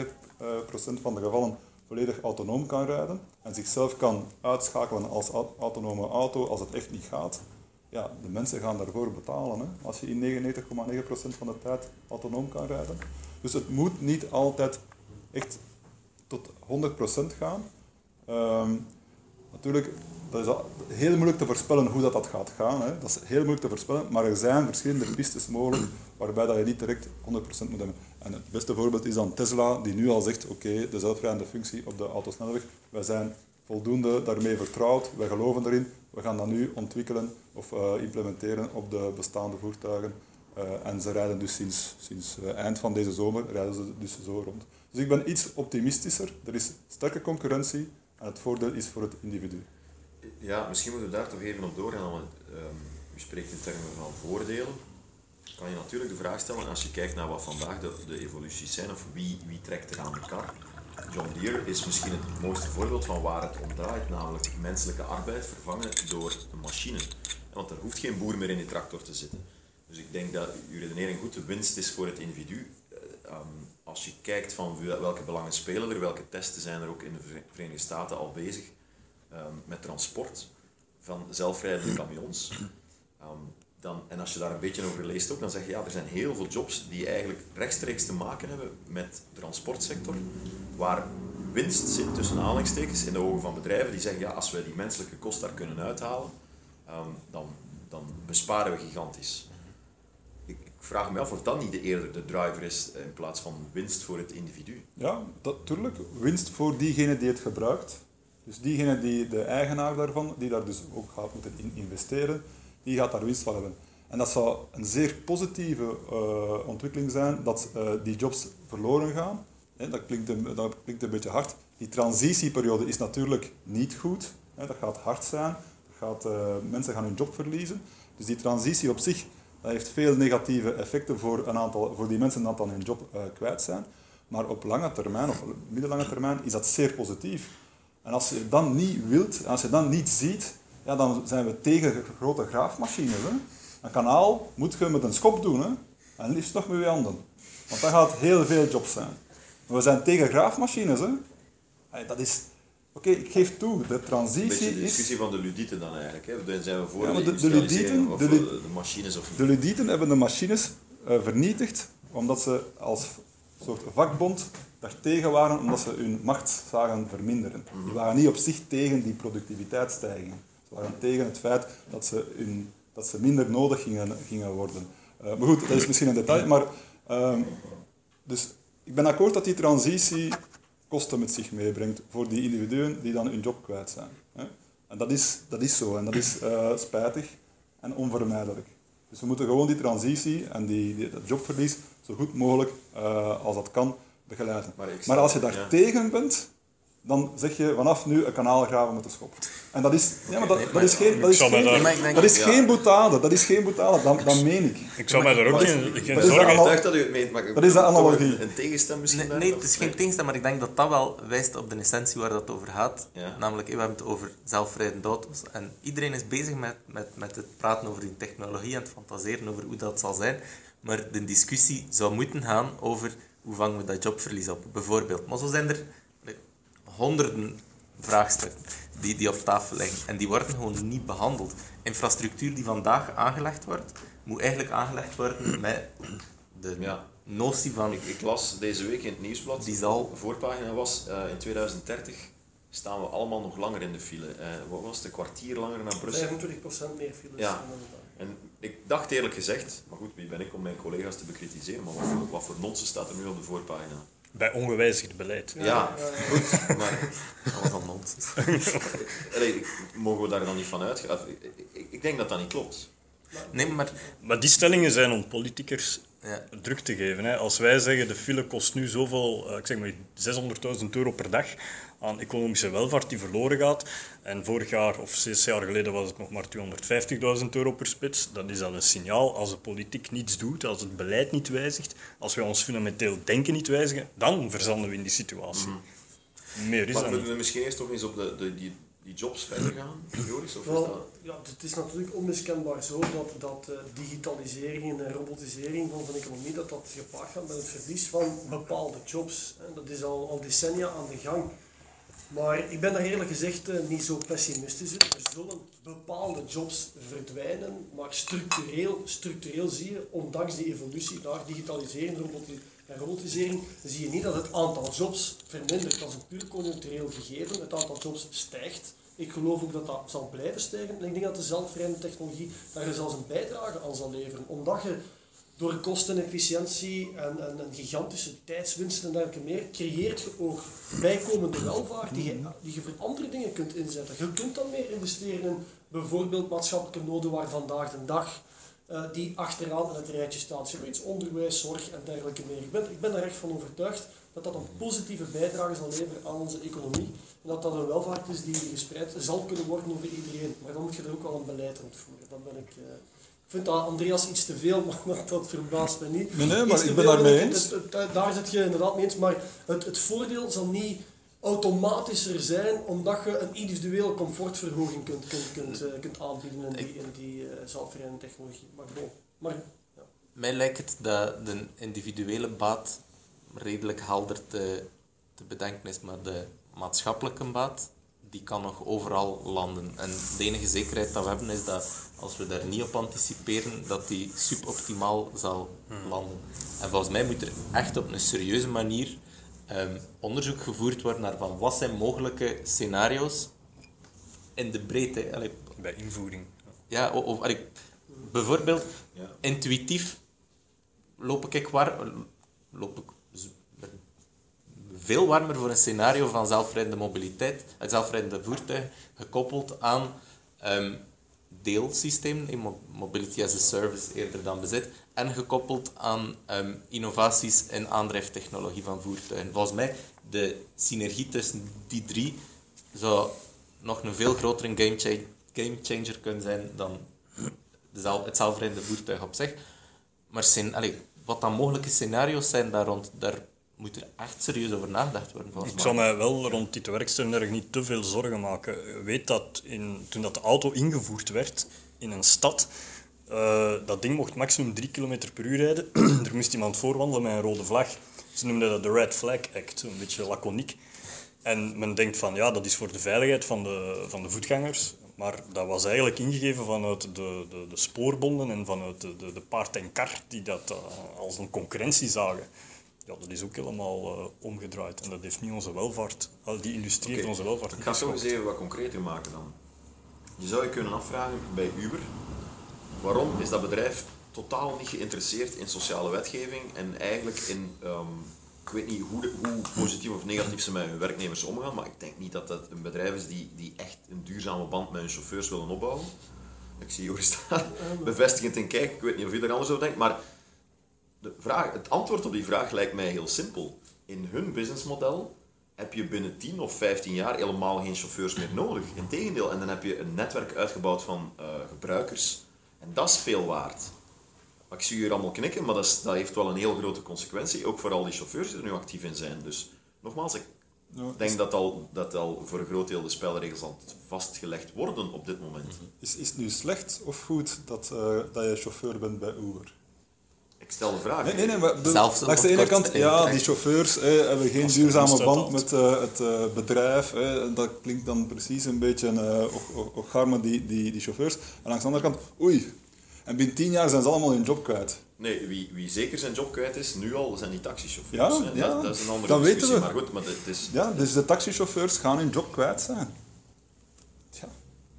99,9% van de gevallen volledig autonoom kan rijden en zichzelf kan uitschakelen als autonome auto als het echt niet gaat, ja, de mensen gaan daarvoor betalen. Hè, als je in 99,9% van de tijd autonoom kan rijden. Dus het moet niet altijd echt tot 100% gaan. Natuurlijk, dat is heel moeilijk te voorspellen hoe dat gaat gaan. Hè. Dat is heel moeilijk te voorspellen, maar er zijn verschillende pistes mogelijk waarbij dat je niet direct 100% moet hebben. En het beste voorbeeld is dan Tesla, die nu al zegt, oké, de zelfrijdende functie op de autosnelweg, wij zijn voldoende daarmee vertrouwd, wij geloven erin, we gaan dat nu ontwikkelen of implementeren op de bestaande voertuigen. En ze rijden dus sinds eind van deze zomer rijden ze dus zo rond. Dus ik ben iets optimistischer, er is sterke concurrentie en het voordeel is voor het individu. Ja, misschien moeten we daar toch even op doorgaan. Want, spreekt in termen van voordelen, kan je natuurlijk de vraag stellen, als je kijkt naar wat vandaag de evoluties zijn, of wie trekt er aan de kar. John Deere is misschien het mooiste voorbeeld van waar het om draait, namelijk menselijke arbeid vervangen door een machine. Want er hoeft geen boer meer in die tractor te zitten. Dus ik denk dat uw redenering goed, de winst is voor het individu. Als je kijkt van welke belangen spelen er, welke testen zijn er ook in de Verenigde Staten al bezig met transport van zelfrijdende camions. En als je daar een beetje over leest ook, dan zeg je ja, er zijn heel veel jobs die eigenlijk rechtstreeks te maken hebben met de transportsector, waar winst zit tussen aanhalingstekens in de ogen van bedrijven die zeggen ja, als wij die menselijke kost daar kunnen uithalen, dan besparen we gigantisch. Ik vraag me af of dat niet eerder de driver is in plaats van winst voor het individu. Ja, natuurlijk. Winst voor diegene die het gebruikt. Dus diegene die de eigenaar daarvan, die daar dus ook gaat moeten investeren, die gaat daar winst van hebben. En dat zou een zeer positieve ontwikkeling zijn, dat die jobs verloren gaan. Dat klinkt een beetje hard. Die transitieperiode is natuurlijk niet goed. Dat gaat hard zijn. Mensen gaan hun job verliezen. Dus die transitie op zich, dat heeft veel negatieve effecten voor die mensen die dan hun job kwijt zijn. Maar op lange termijn, of middellange termijn, is dat zeer positief. En als je dan niet wilt, als je dan niet ziet, ja, dan zijn we tegen grote graafmachines. Hè. Een kanaal moet je met een schop doen, hè. En liefst nog met je handen. Want dat gaat heel veel jobs zijn. Maar we zijn tegen graafmachines. Hè. Dat is... Oké, ik geef toe, de transitie is... Een beetje de discussie van de ludieten dan eigenlijk. Hè. Dan zijn we voor Ja, de ludieten, of de machines of niet. De ludieten hebben de machines vernietigd, omdat ze als soort vakbond daartegen waren, omdat ze hun macht zagen verminderen. Die waren niet op zich tegen die productiviteitsstijging. Ze waren tegen het feit dat ze minder nodig gingen worden. Maar goed, dat is misschien een detail. Maar, dus ik ben akkoord dat die transitie kosten met zich meebrengt voor die individuen die dan hun job kwijt zijn. En dat is zo en dat is spijtig en onvermijdelijk. Dus we moeten gewoon die transitie en dat jobverlies zo goed mogelijk als dat kan begeleiden. Maar als je daar tegen bent, dan zeg je vanaf nu een kanaal graven met de schop. En dat is, ja, maar dat is geen boetade. Dat is geen boetade, dat meen ik. Ik zou mij daar ook geen Ik zorgen... dacht dat u het meent, maar dat is de analogie. Een tegenstem misschien? Nee, het is geen tegenstem, maar ik denk dat dat wel wijst op de essentie waar dat over gaat. Ja. Namelijk, we hebben het over zelfrijdende auto's. En iedereen is bezig met het praten over die technologie en het fantaseren over hoe dat zal zijn. Maar de discussie zou moeten gaan over hoe vangen we dat jobverlies op, bijvoorbeeld. Maar zo zijn er honderden vraagstukken die op tafel liggen. En die worden gewoon niet behandeld. Infrastructuur die vandaag aangelegd wordt, moet eigenlijk aangelegd worden met de notie van... Ik las deze week in het nieuwsblad, die zal... de voorpagina was, in 2030 staan we allemaal nog langer in de file. Wat was het, een kwartier langer naar Brussel? 25% meer files. Ja. En ik dacht eerlijk gezegd, maar goed, wie ben ik om mijn collega's te bekritiseren, maar wat voor nonsens staat er nu op de voorpagina? Bij ongewijzigd beleid. Ja, goed, maar... Allemaal nonsens. Mogen we daar dan niet van uitgaan? Ik denk dat dat niet klopt. Nee, Maar die stellingen zijn om politiekers ja. druk te geven. Hè. Als wij zeggen de file kost nu zoveel, ik zeg maar €600.000 per dag aan economische welvaart die verloren gaat. En vorig jaar of 6 jaar geleden was het nog maar €250.000 per spits. Dat is dan een signaal. Als de politiek niets doet, als het beleid niet wijzigt, als wij ons fundamenteel denken niet wijzigen, dan verzanden we in die situatie. Meer is Maar dat willen niet. we misschien eerst toch eens op die jobs verder gaan, Joris? Of is Wel, dat... ja, het is natuurlijk onmiskenbaar zo dat digitalisering en robotisering van de economie dat gepaard gaat met het verlies van bepaalde jobs. Dat is al decennia aan de gang. Maar ik ben daar eerlijk gezegd niet zo pessimistisch in. Er zullen bepaalde jobs verdwijnen, maar structureel zie je, ondanks die evolutie naar digitalisering en robotisering, zie je niet dat het aantal jobs vermindert. Dat is een puur conjunctureel gegeven. Het aantal jobs stijgt. Ik geloof ook dat dat zal blijven stijgen. En ik denk dat de zelfrijdende technologie daar zelfs een bijdrage aan zal leveren. Omdat je door kostenefficiëntie en gigantische tijdswinsten en dergelijke meer, creëert je ook bijkomende welvaart die je voor andere dingen kunt inzetten. Je kunt dan meer investeren in bijvoorbeeld maatschappelijke noden waar vandaag de dag die achteraan in het rijtje staan. Zoiets onderwijs, zorg en dergelijke meer. Ik ben er echt van overtuigd dat dat een positieve bijdrage zal leveren aan onze economie. En dat dat een welvaart is die gespreid zal kunnen worden over iedereen. Maar dan moet je er ook wel een beleid rond voeren. Dat ben ik vind dat Andreas iets te veel, maar dat verbaast me niet. Nee, maar Iets te ik ben veel, daarmee vind eens. daar zit je inderdaad mee eens, maar het voordeel zal niet automatischer zijn omdat je een individuele comfortverhoging kunt aanbieden in die zelfrijdende technologie. Maar ja. Mij lijkt het dat de individuele baat redelijk helder te bedenken is, maar de maatschappelijke baat die kan nog overal landen. En de enige zekerheid dat we hebben is dat als we daar niet op anticiperen, dat die suboptimaal zal landen. En volgens mij moet er echt op een serieuze manier onderzoek gevoerd worden naar van wat zijn mogelijke scenario's in de breedte. Allee, Bij invoering. ja, bijvoorbeeld, intuïtief loop ik veel warmer voor een scenario van zelfrijdende mobiliteit, het zelfrijdende voertuig, gekoppeld aan deelsystemen, mobility as a service eerder dan bezit, en gekoppeld aan innovaties in aandrijftechnologie van voertuigen. Volgens mij, de synergie tussen die drie zou nog een veel grotere gamechanger kunnen zijn dan het zelfrijdende voertuig op zich. Maar wat dan mogelijke scenario's zijn daar rond, daar moet er echt serieus over nagedacht worden. Ik zou mij wel rond dit werkstelling niet te veel zorgen maken. Weet dat toen dat de auto ingevoerd werd in een stad, dat ding mocht maximum 3 km per uur rijden. Er moest iemand voorwandelen met een rode vlag. Ze noemden dat de Red Flag Act, een beetje laconiek. En men denkt van, ja, dat is voor de veiligheid van de voetgangers. Maar dat was eigenlijk ingegeven vanuit de spoorbonden en vanuit de paard en kar die dat als een concurrentie zagen. Ja, dat is ook helemaal omgedraaid. En dat heeft niet onze welvaart, die industrie heeft onze welvaart Ik niet ga het toch geschokt. eens even wat concreter maken dan. Je zou je kunnen afvragen bij Uber, waarom is dat bedrijf totaal niet geïnteresseerd in sociale wetgeving en eigenlijk in, ik weet niet hoe positief of negatief ze met hun werknemers omgaan, maar ik denk niet dat dat een bedrijf is die echt een duurzame band met hun chauffeurs willen opbouwen. Ik zie Joris daar bevestigend in kijken, ik weet niet of je er anders over denkt, maar het antwoord op die vraag lijkt mij heel simpel. In hun businessmodel heb je binnen 10 of 15 jaar helemaal geen chauffeurs meer nodig. Integendeel, en dan heb je een netwerk uitgebouwd van gebruikers. En dat is veel waard. Maar ik zie hier allemaal knikken, maar dat heeft wel een heel grote consequentie. Ook voor al die chauffeurs die er nu actief in zijn. Dus nogmaals, ik denk dat al voor een groot deel de spelregels al vastgelegd worden op dit moment. Is het nu slecht of goed dat je chauffeur bent bij Uber? Ik stel de vraag. Nee, maar Zelfs langs de ene kant, ja, die chauffeurs hebben geen duurzame band met het bedrijf. Dat klinkt dan precies een beetje ocharme, die chauffeurs. En langs de andere kant, oei, en binnen 10 jaar zijn ze allemaal hun job kwijt. Nee, wie zeker zijn job kwijt is, nu al, zijn die taxichauffeurs. Ja, dat is een andere dat discussie. weten we. Maar goed, maar het is... Ja, dus de taxichauffeurs gaan hun job kwijt zijn. Tja.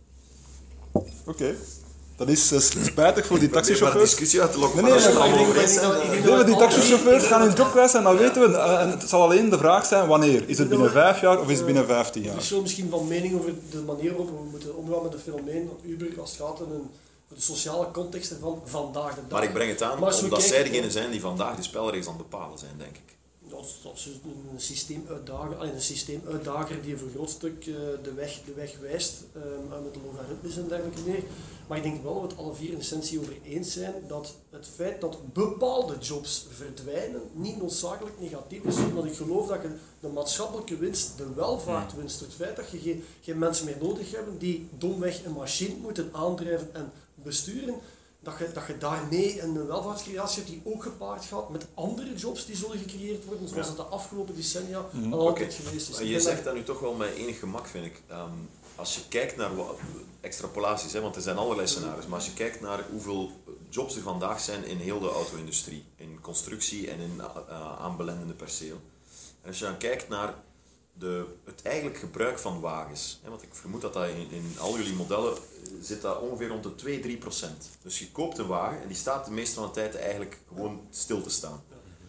Oké. Dat is spijtig voor die Maar taxichauffeurs. discussie uit te lokken. Nee, maar dat maar is ik allemaal denk geweest, dat- hè. ik denk Nee, maar die taxichauffeurs gaan hun job kwijt zijn, dat weten we. En het zal alleen de vraag zijn wanneer. Is het binnen 5 jaar of is het binnen 15 Er jaar? verschil misschien van mening over de manier waarop we moeten omgaan met het fenomeen van Uber als het gaat om de sociale context ervan vandaag de dag. Maar ik breng het aan Maar als we omdat zij kijken- degenen zijn die vandaag de spelregels aan het bepalen zijn, denk ik. Als een systeemuitdager die voor een groot stuk de weg wijst met de logaritmes en dergelijke meer. Maar ik denk wel dat we het alle vier in essentie over eens zijn dat het feit dat bepaalde jobs verdwijnen niet noodzakelijk negatief is. Omdat ik geloof dat je de maatschappelijke winst, de welvaartwinst, het feit dat je geen mensen meer nodig hebt die domweg een machine moeten aandrijven en besturen, dat je daarmee een welvaartscreatie hebt die ook gepaard gaat met andere jobs die zullen gecreëerd worden, zoals het de afgelopen decennia al altijd geweest is. Je zegt dat nu toch wel met enig gemak, vind ik. Als je kijkt naar extrapolaties, hè, want er zijn allerlei scenario's, maar als je kijkt naar hoeveel jobs er vandaag zijn in heel de auto-industrie, in constructie en in aanbelendende perceel. En als je dan kijkt naar het eigenlijk gebruik van wagens, hè, want ik vermoed dat in al jullie modellen zit dat ongeveer rond de 2-3%. Dus je koopt een wagen en die staat de meeste van de tijd eigenlijk gewoon stil te staan.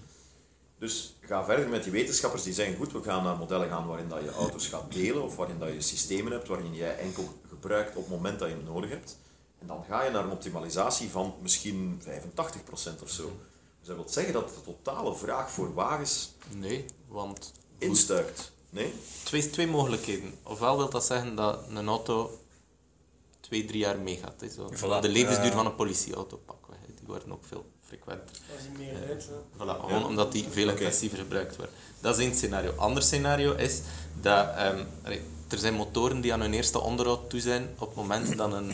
Dus ga verder met die wetenschappers die zeggen, goed, we gaan naar modellen gaan waarin dat je auto's gaat delen of waarin dat je systemen hebt waarin jij enkel gebruikt op het moment dat je het nodig hebt. En dan ga je naar een optimalisatie van misschien 85% of zo. Dus dat wil zeggen dat de totale vraag voor wagens Nee, want instuikt. Nee? twee mogelijkheden. Ofwel wil dat zeggen dat een auto 2-3 jaar meegaat. Hè, zo. Voilà. De levensduur van een politieauto pakweg. Hè. Die worden ook veel frequenter. Als je meer rijdt, hè. Voilà, gewoon omdat die veel intensiever gebruikt worden. Dat is één scenario. Ander scenario is dat er zijn motoren die aan hun eerste onderhoud toe zijn op het moment dat een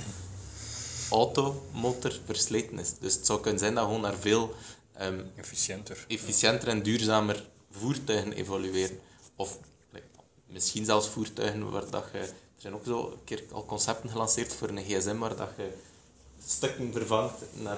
automotor versleten is. Dus het zou kunnen zijn dat we gewoon naar veel efficiënter en duurzamer voertuigen evolueren. Of misschien zelfs voertuigen waar dat je... Er zijn ook zo een keer al concepten gelanceerd voor een gsm waar dat je stukken vervangt naar...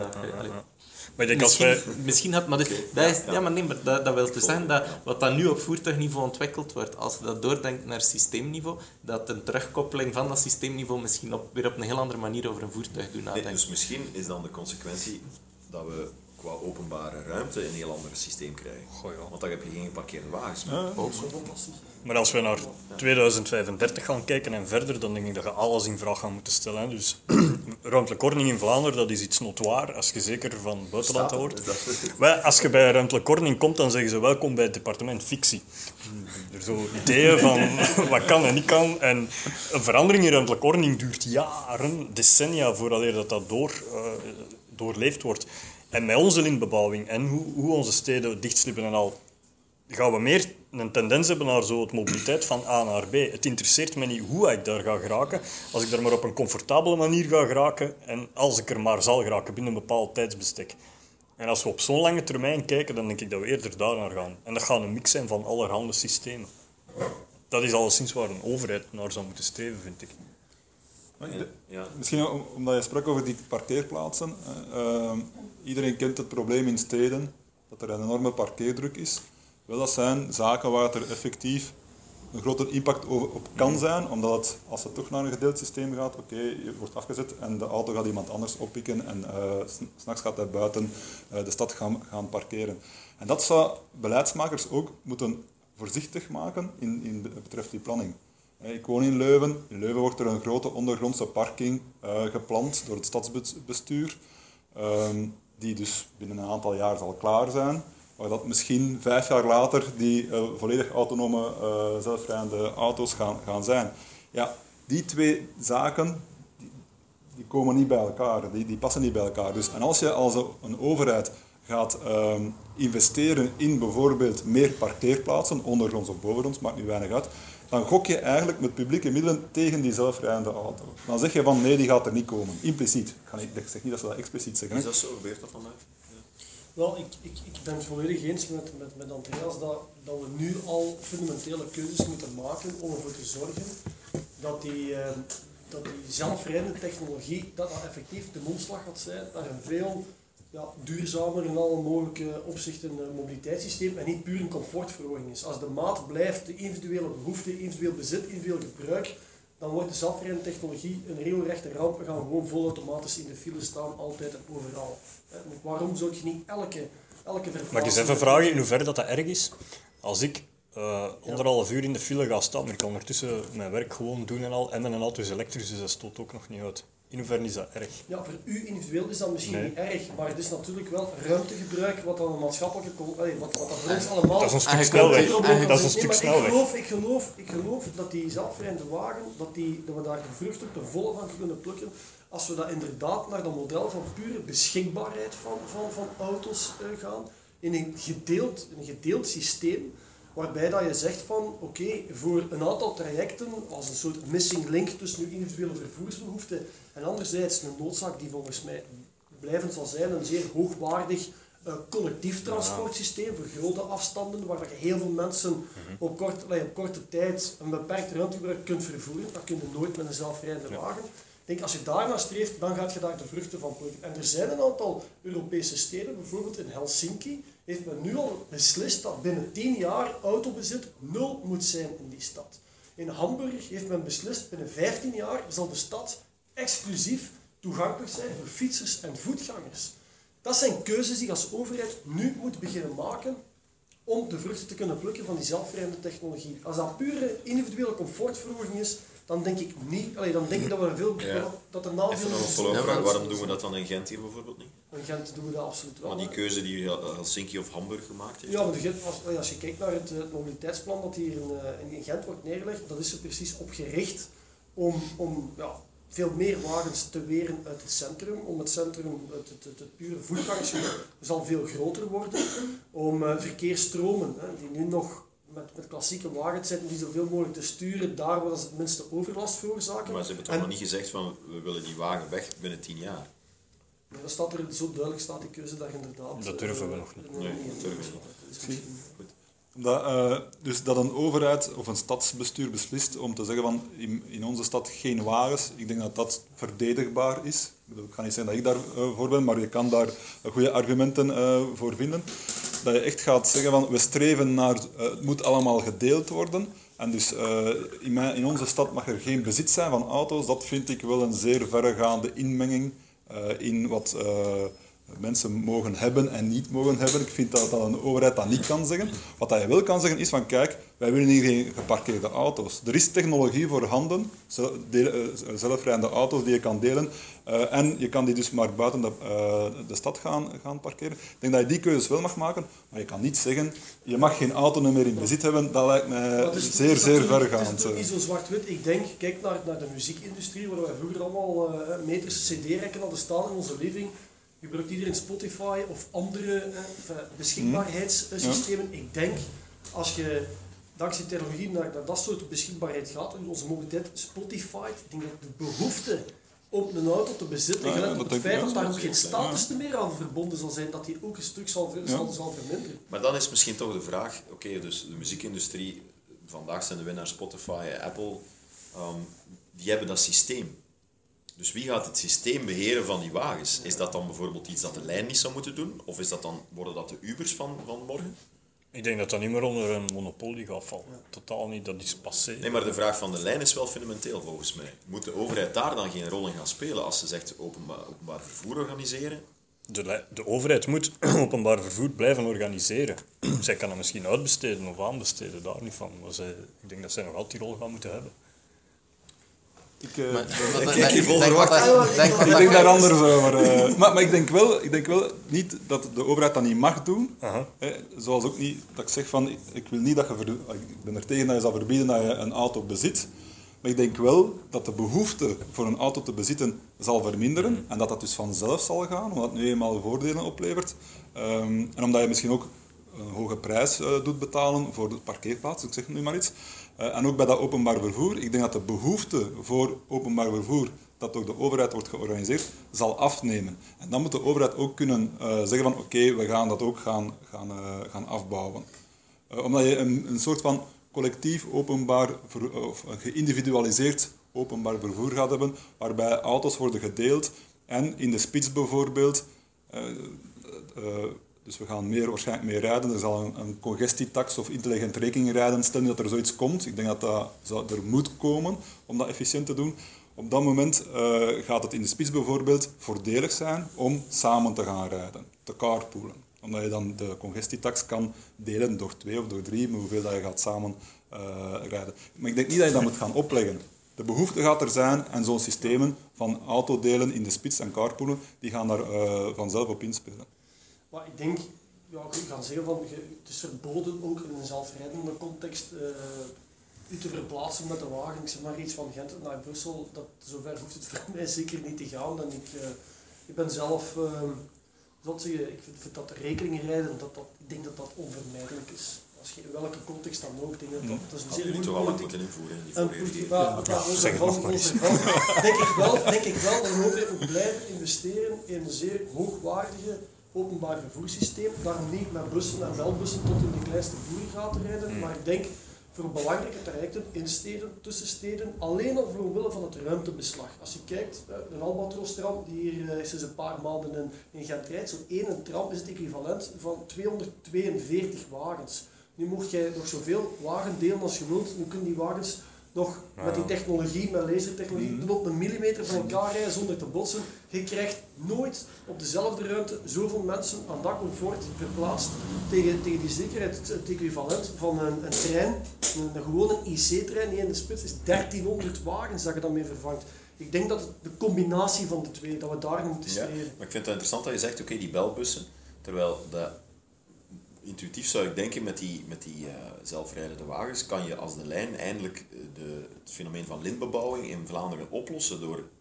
Maar ik denk als wij... Misschien had... Maar, dat wil dus zeggen dat wat dan nu op voertuigniveau ontwikkeld wordt, als je dat doordenkt naar systeemniveau, dat een terugkoppeling van dat systeemniveau misschien weer op een heel andere manier over een voertuig doen nadenken. Dus misschien is dan de consequentie dat we qua openbare ruimte een heel ander systeem krijgen. Want dan heb je geen geparkeerde wagens meer. Maar als we naar 2035 gaan kijken en verder, dan denk ik dat je alles in vraag gaat moeten stellen. Hè. Dus ruimtelijke ordening in Vlaanderen, dat is iets notoir, als je zeker van het buitenland hoort. Als je bij ruimtelijke ordening komt, dan zeggen ze welkom bij het departement fictie. Er zo ideeën van wat kan en niet kan. En een verandering in ruimtelijke ordening duurt jaren, decennia, voordat dat doorleefd wordt. En met onze lintbebouwing en hoe onze steden dichtslippen en al, gaan we meer een tendens hebben naar zo het mobiliteit van A naar B. Het interesseert me niet hoe ik daar ga geraken, als ik daar maar op een comfortabele manier ga geraken en als ik er maar zal geraken binnen een bepaald tijdsbestek. En als we op zo'n lange termijn kijken, dan denk ik dat we eerder daar naar gaan. En dat gaat een mix zijn van allerhande systemen. Dat is alleszins waar een overheid naar zou moeten streven, vind ik. Ja. Misschien omdat je sprak over die parkeerplaatsen. Iedereen kent het probleem in steden, dat er een enorme parkeerdruk is. Wel, dat zijn zaken waar er effectief een grote impact op kan zijn, omdat het, als het toch naar een gedeeld systeem gaat, je wordt afgezet en de auto gaat iemand anders oppikken en 's nachts gaat hij buiten de stad gaan parkeren. En dat zou beleidsmakers ook moeten voorzichtig maken in betreft die planning. Ik woon in Leuven. In Leuven wordt er een grote ondergrondse parking gepland door het stadsbestuur, die dus binnen een aantal jaar zal klaar zijn. Maar dat misschien 5 jaar later die volledig autonome zelfrijdende auto's gaan zijn. Ja, die twee zaken die komen niet bij elkaar, die passen niet bij elkaar. Dus, en als je als een overheid gaat investeren in bijvoorbeeld meer parkeerplaatsen, ondergronds of bovengronds, maakt nu weinig uit, dan gok je eigenlijk met publieke middelen tegen die zelfrijdende auto. Dan zeg je van nee, die gaat er niet komen. Impliciet. Ik zeg niet dat ze dat expliciet zeggen. Is dat zo? Gebeurt dat vandaag? Wel, ik ben het volledig eens met Andreas dat we nu al fundamentele keuzes moeten maken om ervoor te zorgen dat die zelfrijdende technologie dat effectief de omslag gaat zijn naar een veel duurzamer in alle mogelijke opzichten mobiliteitssysteem en niet puur een comfortverhoging is. Als de maat blijft, de individuele behoefte, individueel bezit, individueel gebruik, dan wordt de zelfrijdende technologie een regelrechte ramp. We gaan gewoon volautomatisch in de file staan, altijd en overal. Waarom zou je niet elke verplaatsing... Mag ik eens even vragen in hoeverre dat erg is? Als ik 1,5 uur in de file ga staan, maar ik kan ondertussen mijn werk gewoon doen en al, en mijn auto is elektrisch, dus dat stoot ook nog niet uit. In hoeverre is dat erg? Ja, voor u individueel is dat misschien niet erg, maar het is natuurlijk wel ruimtegebruik wat dan een maatschappelijke... wat dat voor ons allemaal... Dat is een stuk snelweg. Dat is een stuk snelweg. Ik geloof dat die zelfrijdende wagen, dat we daar de vrucht op de volle van kunnen plukken, als we dat inderdaad naar dat model van pure beschikbaarheid van auto's gaan, in een gedeeld systeem, waarbij dat je zegt van, voor een aantal trajecten, als een soort missing link tussen uw individuele vervoersbehoeften en anderzijds een noodzaak die volgens mij blijvend zal zijn, een zeer hoogwaardig collectief transportsysteem voor grote afstanden, waar je heel veel mensen op korte tijd een beperkt ruimtegebruik kunt vervoeren. Dat kun je nooit met een zelfrijdende wagen. Ik denk, als je daarnaar streeft, dan gaat je daar de vruchten van plukken. En er zijn een aantal Europese steden, bijvoorbeeld in Helsinki, heeft men nu al beslist dat binnen 10 jaar autobezit 0 moet zijn in die stad. In Hamburg heeft men beslist, binnen 15 jaar zal de stad exclusief toegankelijk zijn voor fietsers en voetgangers. Dat zijn keuzes die je als overheid nu moet beginnen maken om de vruchten te kunnen plukken van die zelfrijdende technologie. Als dat pure individuele comfortverhoging is, dan denk ik niet. Dan denk ik dat dat er Even nog een follow-up. Waarom doen we dat dan in Gent hier bijvoorbeeld niet? In Gent doen we dat absoluut wel. Maar die keuze die Helsinki of Hamburg gemaakt heeft? Ja, maar als je kijkt naar het mobiliteitsplan dat hier in Gent wordt neergelegd, dat is er precies op gericht om veel meer wagens te weren uit het centrum, om het centrum, het pure voetgangersgebied zal veel groter worden, om verkeersstromen, die nu nog met klassieke wagens zitten, die zoveel mogelijk te sturen, daar waar ze het minste overlast veroorzaken. Maar ze hebben toch nog niet gezegd van, we willen die wagen weg binnen 10 jaar? Maar dan staat er zo duidelijk staat die keuze daar inderdaad. Dat durven we nog niet. Nee, dat durven we niet. Dus dat een overheid of een stadsbestuur beslist om te zeggen van in onze stad geen wagens, ik denk dat dat verdedigbaar is. Ik ga niet zeggen dat ik daarvoor ben, maar je kan daar goede argumenten voor vinden. Dat je echt gaat zeggen van we streven naar, het moet allemaal gedeeld worden. En dus in onze stad mag er geen bezit zijn van auto's. Dat vind ik wel een zeer verregaande inmenging in wat mensen mogen hebben en niet mogen hebben. Ik vind dat een overheid dat niet kan zeggen. Wat je wel kan zeggen is van kijk, wij willen hier geen geparkeerde auto's. Er is technologie voorhanden, zelfrijdende auto's die je kan delen. En je kan die dus maar buiten de stad gaan parkeren. Ik denk dat je die keuzes wel mag maken, maar je kan niet zeggen, je mag geen auto meer in bezit hebben. Dat lijkt mij zeer vergaand. Het is niet zo zwart-wit. Ik denk, kijk naar de muziekindustrie, waar wij vroeger allemaal meters cd-rekken hadden staan in onze living. Gebruikt iedereen Spotify of andere beschikbaarheidssystemen. Ik denk, als je dankzij technologie naar dat soort beschikbaarheid gaat, en onze mobiliteit Spotify, ik denk dat de behoefte om een auto te bezitten, gelet op het feit dat daar ook geen status meer aan verbonden zal zijn, dat die ook een stuk zal verminderen. Maar dan is misschien toch de vraag, oké, dus de muziekindustrie, vandaag zijn de winnaars Spotify, Apple, die hebben dat systeem. Dus wie gaat het systeem beheren van die wagens? Is dat dan bijvoorbeeld iets dat de lijn niet zou moeten doen? Of worden dat de Ubers van morgen? Ik denk dat dat niet meer onder een monopolie gaat vallen. Ja. Totaal niet, dat is passé. Nee, maar de vraag van de lijn is wel fundamenteel volgens mij. Moet de overheid daar dan geen rol in gaan spelen als ze zegt openbaar vervoer organiseren? De overheid moet openbaar vervoer blijven organiseren. Zij kan het misschien uitbesteden of aanbesteden, daar niet van. Maar ik denk dat zij nog altijd die rol gaan moeten hebben. Ik denk daar anders over. Maar ik denk wel niet dat de overheid dat niet mag doen. Zoals ook niet dat ik zeg van, ik wil niet dat ik ben er tegen dat je zal verbieden dat je een auto bezit. Maar ik denk wel dat de behoefte voor een auto te bezitten zal verminderen. En dat dat dus vanzelf zal gaan, omdat het nu eenmaal voordelen oplevert. En omdat je misschien ook een hoge prijs doet betalen voor de parkeerplaats, ik zeg nu maar iets. En ook bij dat openbaar vervoer, ik denk dat de behoefte voor openbaar vervoer dat door de overheid wordt georganiseerd, zal afnemen. En dan moet de overheid ook kunnen zeggen van oké, we gaan dat ook gaan afbouwen. Omdat je een soort van collectief openbaar of een geïndividualiseerd openbaar vervoer gaat hebben, waarbij auto's worden gedeeld en in de spits bijvoorbeeld. Dus we gaan waarschijnlijk meer rijden. Er zal een congestietax of intelligent rekeningrijden. Stel dat er zoiets komt. Ik denk dat er moet komen om dat efficiënt te doen. Op dat moment gaat het in de spits bijvoorbeeld voordelig zijn om samen te gaan rijden. Te carpoolen. Omdat je dan de congestietax kan delen door 2 of door 3, maar hoeveel dat je gaat samen rijden. Maar ik denk niet dat je dat moet gaan opleggen. De behoefte gaat er zijn en zo'n systemen van autodelen in de spits en carpoolen, die gaan daar vanzelf op inspelen. Maar ik denk, je kan zeggen van, het is verboden ook in een zelfrijdende context u te verplaatsen met de wagen. Ik zeg maar iets van Gent naar Brussel, zover hoeft het voor mij zeker niet te gaan. En ik ben zelf, ik vind dat rekeningrijden, ik denk dat dat onvermijdelijk is. Als je in welke context dan ook, denk dat is een zeer moeilijk. Toch al moeten invoeren. Denk ik wel dat een overheid moet blijven investeren in een zeer hoogwaardige openbaar vervoerssysteem. Daarom niet met bussen en belbussen tot in de kleinste voergaten rijden, maar ik denk voor belangrijke trajecten in steden, tussen steden, alleen al omwille van het ruimtebeslag. Als je kijkt, de Albatros-tram die hier sinds een paar maanden in Gent rijdt, zo'n één tram is het equivalent van 242 wagens. Nu mocht jij nog zoveel wagen delen als je wilt, nu kunnen die wagens nog met die technologie, met lasertechnologie, tot op een millimeter van elkaar rijden zonder te botsen. Je krijgt nooit op dezelfde ruimte zoveel mensen aan dat comfort verplaatst tegen die zekerheid. Het equivalent van een trein, een gewone IC-trein, die in de spits is 1300 wagens dat je dan mee vervangt. Ik denk dat de combinatie van de twee, dat we daar moeten streven. Ja, maar ik vind het interessant dat je zegt, oké, die belbussen, terwijl intuïtief zou ik denken, met die zelfrijdende wagens kan je als de lijn eindelijk het fenomeen van lintbebouwing in Vlaanderen oplossen door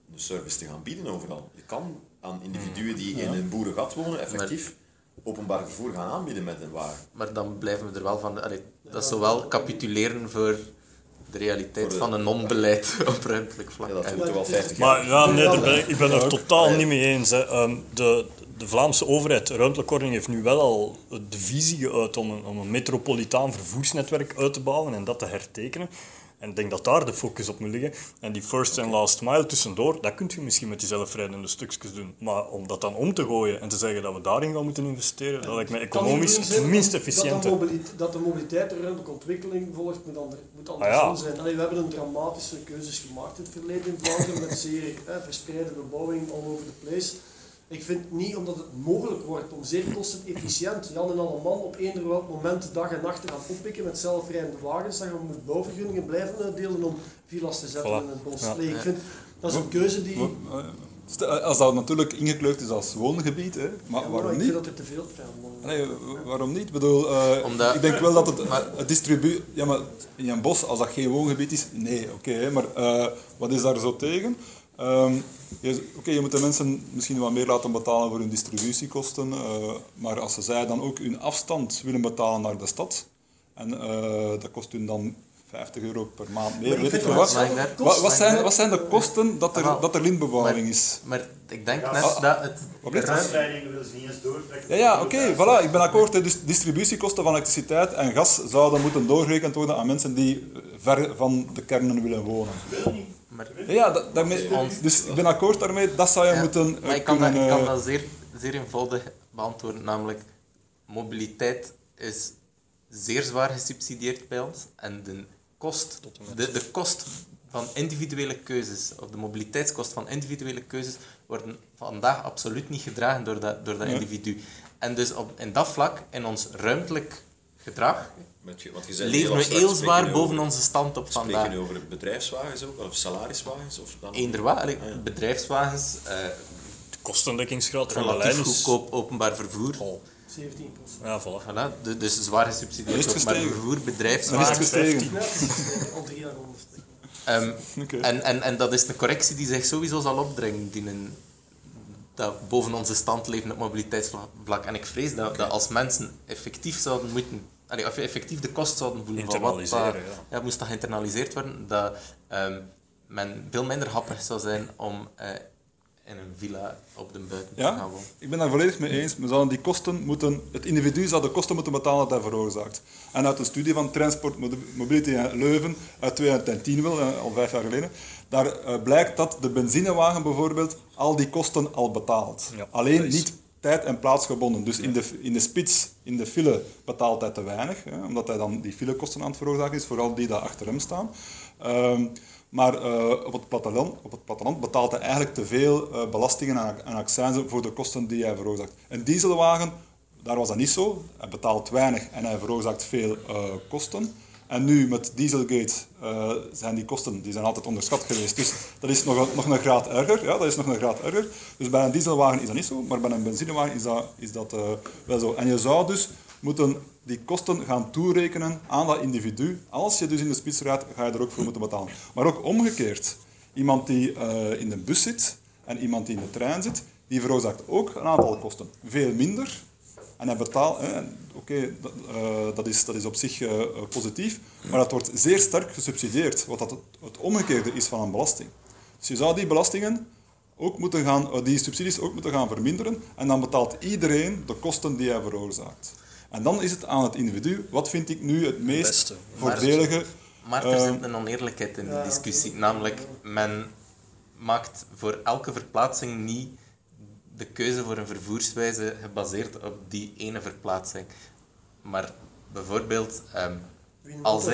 de service te gaan bieden overal. Je kan aan individuen die in een boerengat wonen, effectief openbaar vervoer gaan aanbieden met een wagen. Maar dan blijven we er wel van... dat is zowel capituleren voor de realiteit van een non-beleid op ruimtelijk vlak. Ja, dat doet toch al 50 jaar. Maar ja, nee, ik ben er totaal niet mee eens. Hè. De Vlaamse overheid, de ruimtelijke ordening, heeft nu wel al de visie geuit om een metropolitaan vervoersnetwerk uit te bouwen en dat te hertekenen. En ik denk dat daar de focus op moet liggen. En die first and last mile tussendoor, dat kun je misschien met die zelfrijdende stukjes doen. Maar om dat dan om te gooien en te zeggen dat we daarin gaan moeten investeren, dat lijkt mij economisch het minst efficiënte. Dat de mobiliteit de ruimtelijke ontwikkeling volgt, moet andersom zijn. We hebben een dramatische keuzes gemaakt in het verleden in Vlaanderen met zeer verspreide bebouwing all over the place. Ik vind niet omdat het mogelijk wordt om zeer kostenefficiënt Jan en Alleman op eender welk moment dag en nacht te gaan oppikken met zelfrijdende wagens, dat je moet bouwvergunningen blijven uitdelen om villa's te zetten in het bos. Ja. Nee, ik vind dat is een keuze die... Als dat natuurlijk ingekleurd is als woongebied, hè, maar waarom ik niet? vind dat er te veel van. Nee, waarom niet? Ik bedoel, Omdat- ik denk wel dat het distributie... Ja, maar in een bos, als dat geen woongebied is, nee, oké, maar wat is daar zo tegen? Je moet de mensen misschien wat meer laten betalen voor hun distributiekosten, maar als zij dan ook hun afstand willen betalen naar de stad, en dat kost hun dan €50 per maand meer, weet ik veel wat. Wat zijn de kosten dat er lintbebouwing is? Maar ik denk net dat het... Gasleidingen willen ze niet eens doortrekken. Ja, oké, voilà, ik ben akkoord. Dus distributiekosten van elektriciteit en gas zouden moeten doorgerekend worden aan mensen die ver van de kernen willen wonen. Ja, dus ik ben akkoord daarmee, dat zou je moeten Maar ik kan dat zeer, zeer eenvoudig beantwoorden, namelijk mobiliteit is zeer zwaar gesubsidieerd bij ons en de kost van individuele keuzes, of de mobiliteitskost van individuele keuzes, worden vandaag absoluut niet gedragen door dat individu. En dus in dat vlak, in ons ruimtelijk gedrag, leven we heel zwaar boven onze stand op vandaag. Spreken we over bedrijfswagens ook, of salariswagens? Of dan... Eender wat, bedrijfswagens, De kostendekkingsgraad van de relatief lijn is... goedkoop openbaar vervoer. 17%. Ja, voilà. Voilà, dus zwaar gesubsidieerd Is het openbaar gestegen? vervoer, Dan is het bedrijfswagens. gestegen. Al 3 jaar onder. Oké. En dat is een correctie die zich sowieso zal opdringen binnen dat boven onze stand leven op mobiliteitsvlak. En ik vrees dat als mensen effectief zouden moeten... of effectief de kost zouden voelen van wat dat moest dat geïnternaliseerd worden, dat men veel minder happig zou zijn om in een villa op de buiten te gaan Ja, wonen. ik ben daar volledig mee eens. We zouden die kosten moeten, het individu zou de kosten moeten betalen dat hij veroorzaakt. En uit een studie van Transport Mobility in Leuven uit 2010 wel, al 5 jaar geleden, daar blijkt dat de benzinewagen bijvoorbeeld al die kosten al betaalt. Ja, Alleen niet tijd- en plaatsgebonden. Dus in de spits, in de file, betaalt hij te weinig, omdat hij dan die filekosten aan het veroorzaken is, vooral die daar achter hem staan. Maar op het platteland betaalt hij eigenlijk te veel belastingen en accijnzen voor de kosten die hij veroorzaakt. Een dieselwagen, daar was dat niet zo. Hij betaalt weinig en hij veroorzaakt veel kosten. En nu met Dieselgate zijn die kosten die zijn altijd onderschat geweest. Dus dat is nog een graad erger. Ja, dat is nog een graad erger. Dus bij een dieselwagen is dat niet zo, maar bij een benzinewagen is dat wel zo. En je zou dus moeten die kosten gaan toerekenen aan dat individu. Als je dus in de spits rijdt, ga je er ook voor moeten betalen. Maar ook omgekeerd. Iemand die in de bus zit en iemand die in de trein zit, die veroorzaakt ook een aantal kosten. Veel minder. En hij betaalt... Oké, dat is op zich positief, maar dat wordt zeer sterk gesubsidieerd, wat dat het omgekeerde is van een belasting. Dus je zou die belastingen ook moeten gaan, die subsidies ook moeten gaan verminderen, en dan betaalt iedereen de kosten die hij veroorzaakt. En dan is het aan het individu, wat vind ik nu het meest voordelige... Maar er zit een oneerlijkheid in de discussie. Namelijk, men maakt voor elke verplaatsing niet de keuze voor een vervoerswijze gebaseerd op die ene verplaatsing. Maar bijvoorbeeld, als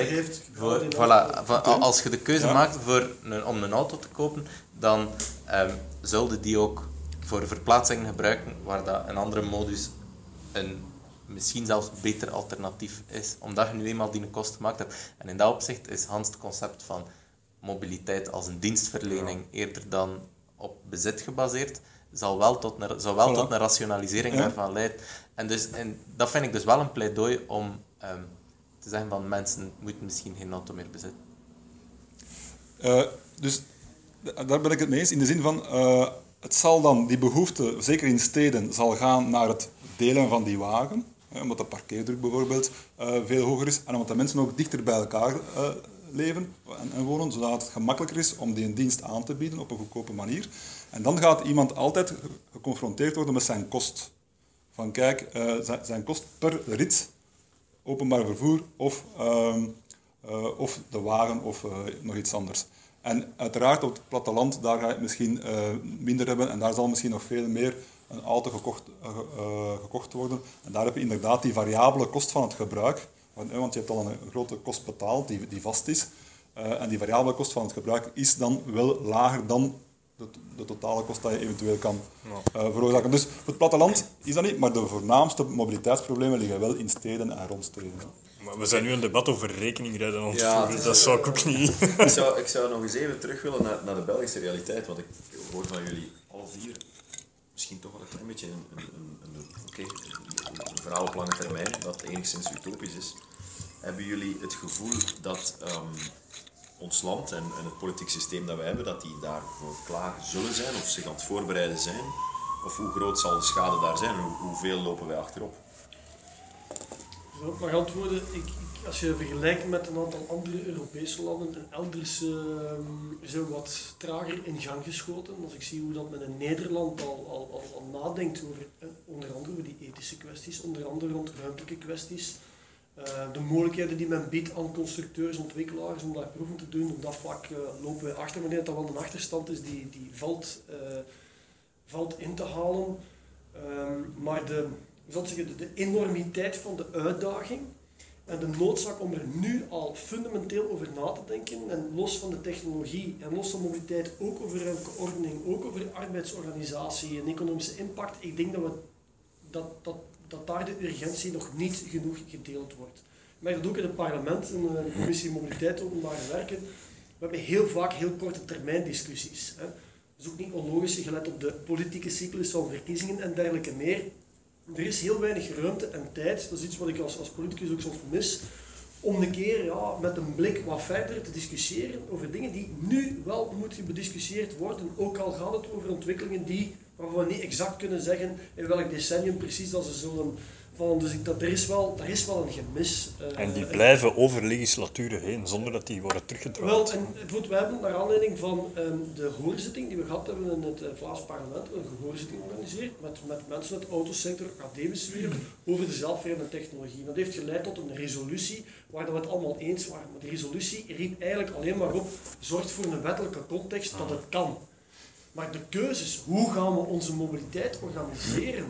je de keuze maakt om een auto te kopen, dan zulde die ook voor verplaatsingen gebruiken waar dat een andere modus een misschien zelfs beter alternatief is, omdat je nu eenmaal die kost gemaakt hebt. En in dat opzicht is Hans het concept van mobiliteit als een dienstverlening eerder dan op bezit gebaseerd, zal wel tot een rationalisering daarvan leiden. En dat vind ik dus wel een pleidooi om te zeggen van mensen moeten misschien geen auto meer bezitten. Dus daar ben ik het mee eens. In de zin van, het zal dan, die behoefte, zeker in steden, zal gaan naar het delen van die wagen. Omdat de parkeerdruk bijvoorbeeld veel hoger is. En omdat de mensen ook dichter bij elkaar leven en wonen, zodat het gemakkelijker is om die een dienst aan te bieden op een goedkope manier. En dan gaat iemand altijd geconfronteerd worden met zijn kost. Van kijk, zijn kost per rit, openbaar vervoer of de wagen of nog iets anders. En uiteraard op het platteland, daar ga je het misschien minder hebben en daar zal misschien nog veel meer een auto gekocht worden. En daar heb je inderdaad die variabele kost van het gebruik, want je hebt al een grote kost betaald die vast is. En die variabele kost van het gebruik is dan wel lager dan de totale kost dat je eventueel kan veroorzaken. Dus voor het platteland is dat niet, maar de voornaamste mobiliteitsproblemen liggen wel in steden en rondsteden. Maar we zijn nu een debat over rekeningrijden aan het Ja, voeren. Dat zou ik ook niet. Ik zou nog eens even terug willen naar de Belgische realiteit, want ik hoor van jullie alle vier misschien toch wel een klein beetje een verhaal op lange termijn dat enigszins utopisch is. Hebben jullie het gevoel dat ons land en het politiek systeem dat wij hebben, dat die daarvoor klaar zullen zijn of zich aan het voorbereiden zijn? Of hoe groot zal de schade daar zijn en hoeveel lopen wij achterop? Ik mag antwoorden. Als je vergelijkt met een aantal andere Europese landen, en elders is ook wat trager in gang geschoten. Als ik zie hoe dat men in Nederland al nadenkt over onder andere over die ethische kwesties, onder andere rond ruimtelijke kwesties. De mogelijkheden die men biedt aan constructeurs, ontwikkelaars om daar proeven te doen, op dat vlak lopen wij achter. Maar ik denk dat dat wel een achterstand is die valt in te halen. Maar de enormiteit van de uitdaging en de noodzaak om er nu al fundamenteel over na te denken, en los van de technologie en los van mobiliteit, ook over ruimtelijke ordening, ook over arbeidsorganisatie en economische impact, ik denk dat daar de urgentie nog niet genoeg gedeeld wordt. Maar dat ook in het parlement, in de commissie Mobiliteit Openbare Werken, we hebben heel vaak heel korte termijn discussies. Hè. Dat is ook niet onlogisch, gelet op de politieke cyclus van verkiezingen en dergelijke meer. Er is heel weinig ruimte en tijd, dat is iets wat ik als politicus ook soms mis, om een keer met een blik wat verder te discussiëren over dingen die nu wel moeten bediscussieerd worden, ook al gaat het over ontwikkelingen waarvan we niet exact kunnen zeggen in welk decennium precies dat ze zullen vallen. Dus er is wel een gemis. En die blijven over legislaturen heen, zonder dat die worden teruggedraaid. Wel, en we hebben naar aanleiding van de hoorzitting die we gehad hebben in het Vlaams parlement, een gehoorzitting georganiseerd met mensen uit de autosector, academische wereld, over de zelfrijdende technologie. Dat heeft geleid tot een resolutie waar we het allemaal eens waren. Maar die resolutie riep eigenlijk alleen maar op, zorgt voor een wettelijke context dat het kan. Maar de keuzes, hoe gaan we onze mobiliteit organiseren,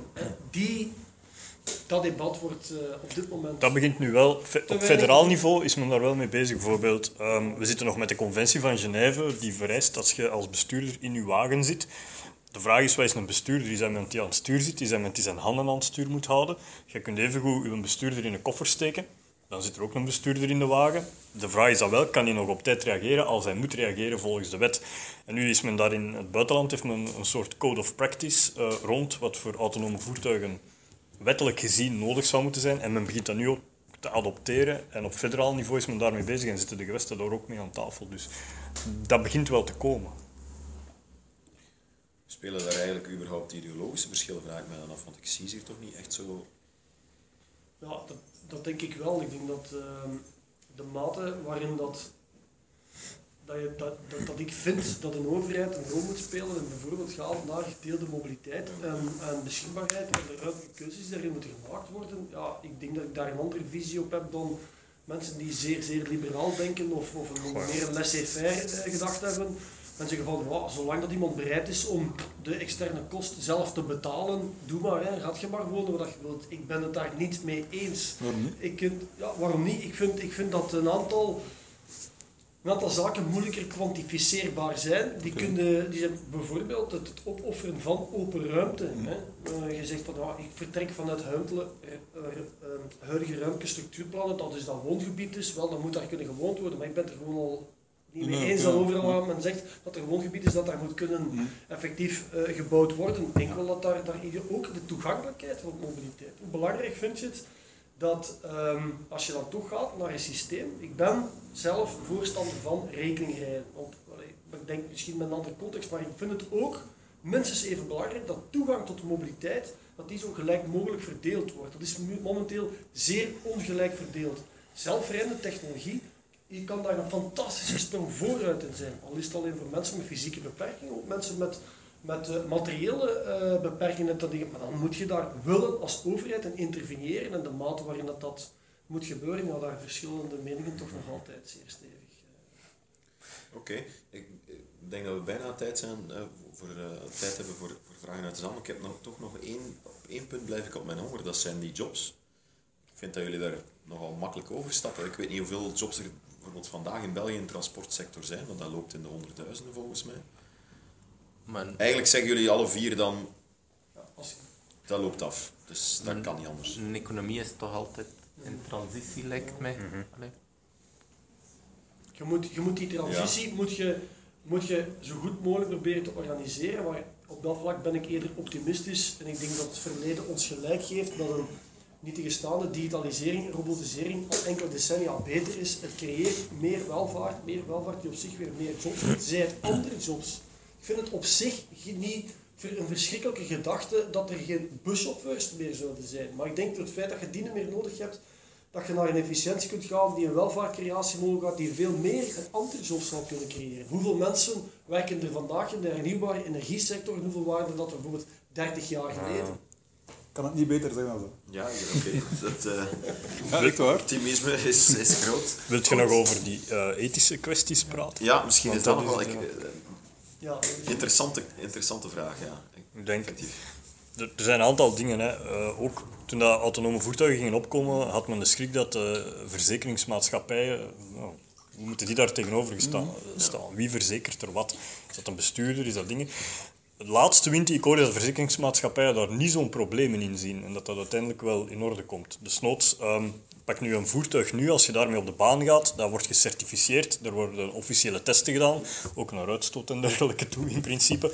dat debat wordt op dit moment... Dat begint nu wel. Op federaal niveau is men daar wel mee bezig. Bijvoorbeeld, we zitten nog met de conventie van Genève, die vereist dat je als bestuurder in je wagen zit. De vraag is, wat is een bestuurder? Is dat iemand die aan het stuur zit? Is dat iemand die zijn handen aan het stuur moet houden? Je kunt evengoed je bestuurder in een koffer steken. Dan zit er ook een bestuurder in de wagen. De vraag is dan wel, kan hij nog op tijd reageren als hij moet reageren volgens de wet? En nu is men daar in het buitenland, heeft men een soort code of practice rond, wat voor autonome voertuigen wettelijk gezien nodig zou moeten zijn. En men begint dat nu ook te adopteren. En op federaal niveau is men daarmee bezig en zitten de gewesten daar ook mee aan tafel. Dus dat begint wel te komen. Spelen daar eigenlijk überhaupt ideologische verschillen, vraag ik mij dan af, want ik zie ze hier toch niet echt zo... Ja, dat denk ik wel. Ik denk dat de mate waarin dat ik vind dat een overheid een rol moet spelen en bijvoorbeeld gaat naar gedeelde mobiliteit en beschikbaarheid en de ruimtelijke keuzes die daarin moeten gemaakt worden, ja, ik denk dat ik daar een andere visie op heb dan mensen die zeer, zeer liberaal denken of meer een laissez-faire gedacht hebben. En zeggen van, zolang dat iemand bereid is om de externe kost zelf te betalen, doe maar, hè, gaat je maar wonen wat je wilt. Ik ben het daar niet mee eens. Waarom niet? Waarom niet? Ik vind dat een aantal zaken moeilijker kwantificeerbaar zijn. Die zijn bijvoorbeeld het opofferen van open ruimte. Hè. Je zegt van, ik vertrek vanuit huidige ruimtelijke structuurplannen, dat is dat woongebied is, wel, dan moet daar kunnen gewoond worden, maar ik ben er gewoon al niet mee eens dat overal waar men zegt dat er woongebied is, dat daar moet kunnen effectief gebouwd worden. Ik denk wel dat daar ook de toegankelijkheid van mobiliteit. Hoe belangrijk vind je het dat als je dan toch gaat naar een systeem, ik ben zelf voorstander van rekeningrijden. ik denk misschien met een andere context, maar ik vind het ook minstens even belangrijk dat toegang tot mobiliteit, dat die zo gelijk mogelijk verdeeld wordt. Dat is momenteel zeer ongelijk verdeeld. Zelfrijdende technologie, je kan daar een fantastische sprong vooruit in zijn. Al is het alleen voor mensen met fysieke beperkingen, ook mensen met materiële beperkingen. Maar dan moet je daar willen als overheid in interveneren en de mate waarin dat moet gebeuren, ja, daar verschillende meningen toch nog altijd zeer stevig. Oké. Ik denk dat we bijna tijd hebben voor vragen uit de zaal. Maar ik heb toch nog één punt blijf ik op mijn honger, dat zijn die jobs. Ik vind dat jullie daar nogal makkelijk overstappen. Ik weet niet hoeveel jobs er bijvoorbeeld vandaag in België in de transportsector zijn, want dat loopt in de honderdduizenden volgens mij. Maar eigenlijk zeggen jullie alle vier dan, dat loopt af. Dus dat kan niet anders. Een economie is toch altijd in transitie, lijkt mij. Je moet die transitie moet je zo goed mogelijk proberen te organiseren, maar op dat vlak ben ik eerder optimistisch en ik denk dat het verleden ons gelijk geeft dat een niet tegenstaan digitalisering, robotisering al enkele decennia beter is. Het creëert meer welvaart die op zich weer meer jobs geeft. Zij het andere jobs. Ik vind het op zich niet een verschrikkelijke gedachte dat er geen buschauffeurs meer zouden zijn. Maar ik denk dat het feit dat je die niet meer nodig hebt, dat je naar een efficiëntie kunt gaan, die een welvaartcreatie mogelijk gaat, die veel meer een andere jobs zal kunnen creëren. Hoeveel mensen werken er vandaag in de hernieuwbare energiesector en hoeveel waren er dat bijvoorbeeld 30 jaar geleden? Kan het niet beter zijn dan zo? Ja, oké. Ja, echt waar. Optimisme is groot. Wilt je nog over die ethische kwesties praten? Ja, misschien is dat nog wel... Ja, Interessante vraag, ja. Ik denk, er zijn een aantal dingen. Hè. Ook toen dat autonome voertuigen gingen opkomen, had men de schrik dat verzekeringsmaatschappijen... hoe moeten die daar tegenover staan? Wie verzekert er wat? Is dat een bestuurder? Is dat dingen? Het laatste wind die ik hoor is dat verzekeringsmaatschappijen daar niet zo'n problemen in zien en dat dat uiteindelijk wel in orde komt. Dus noods, pak nu een voertuig nu, als je daarmee op de baan gaat, dat wordt gecertificeerd, er worden officiële testen gedaan, ook naar uitstoot en dergelijke toe in principe.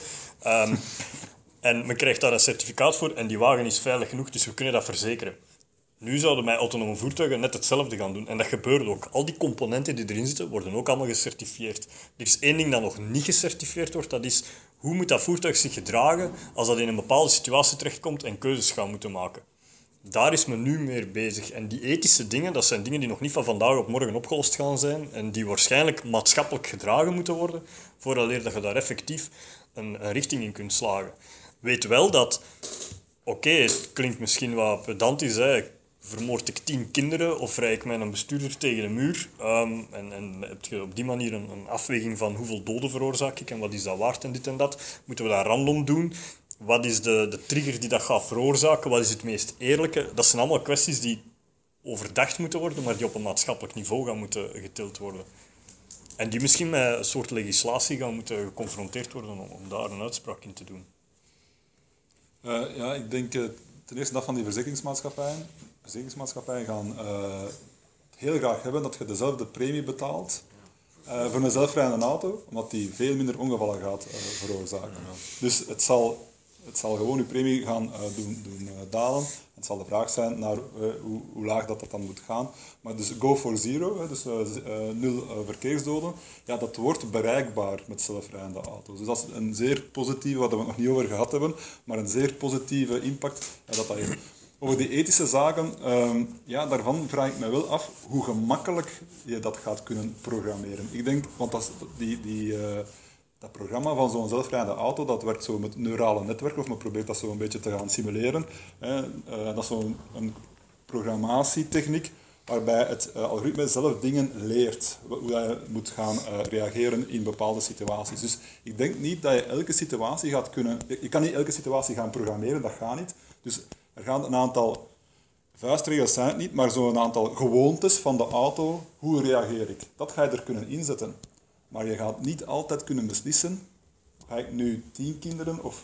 En men krijgt daar een certificaat voor en die wagen is veilig genoeg, dus we kunnen dat verzekeren. Nu zouden bij autonome voertuigen net hetzelfde gaan doen. En dat gebeurt ook. Al die componenten die erin zitten, worden ook allemaal gecertificeerd. Er is één ding dat nog niet gecertificeerd wordt, dat is hoe moet dat voertuig zich gedragen als dat in een bepaalde situatie terechtkomt en keuzes gaat moeten maken. Daar is men nu mee bezig. En die ethische dingen, dat zijn dingen die nog niet van vandaag op morgen opgelost gaan zijn en die waarschijnlijk maatschappelijk gedragen moeten worden, vooraleer dat je daar effectief een richting in kunt slagen. Weet wel dat, oké, het klinkt misschien wat pedantisch, hè. Vermoord ik 10 kinderen of rij ik met een bestuurder tegen de muur? En heb je op die manier een afweging van hoeveel doden veroorzaak ik en wat is dat waard en dit en dat? Moeten we dat random doen? Wat is de trigger die dat gaat veroorzaken? Wat is het meest eerlijke? Dat zijn allemaal kwesties die overdacht moeten worden, maar die op een maatschappelijk niveau gaan moeten getild worden. En die misschien met een soort legislatie gaan moeten geconfronteerd worden om daar een uitspraak in te doen. Ja, ik denk ten eerste dat van die verzekeringsmaatschappijen. Verzekeringsmaatschappijen gaan heel graag hebben dat je dezelfde premie betaalt voor een zelfrijdende auto, omdat die veel minder ongevallen gaat veroorzaken. Dus het zal gewoon je premie gaan doen dalen. Het zal de vraag zijn naar hoe laag dat dan moet gaan. Maar dus go for zero, dus 0 verkeersdoden, ja, dat wordt bereikbaar met zelfrijdende auto's. Dus dat is een zeer positieve, wat we het nog niet over gehad hebben, maar een zeer positieve impact dat heeft. Over die ethische zaken, daarvan vraag ik me wel af hoe gemakkelijk je dat gaat kunnen programmeren. Ik denk, want dat programma van zo'n zelfrijdende auto, dat werkt zo met neurale netwerken, of men probeert dat zo een beetje te gaan simuleren. Dat is zo'n programmatietechniek waarbij het algoritme zelf dingen leert, hoe je moet gaan reageren in bepaalde situaties. Dus ik denk niet dat je elke situatie gaat kunnen... Je kan niet elke situatie gaan programmeren, dat gaat niet. Dus er gaan een aantal vuistregels zijn het niet, maar zo'n aantal gewoontes van de auto, hoe reageer ik? Dat ga je er kunnen inzetten. Maar je gaat niet altijd kunnen beslissen, ga ik nu 10 kinderen of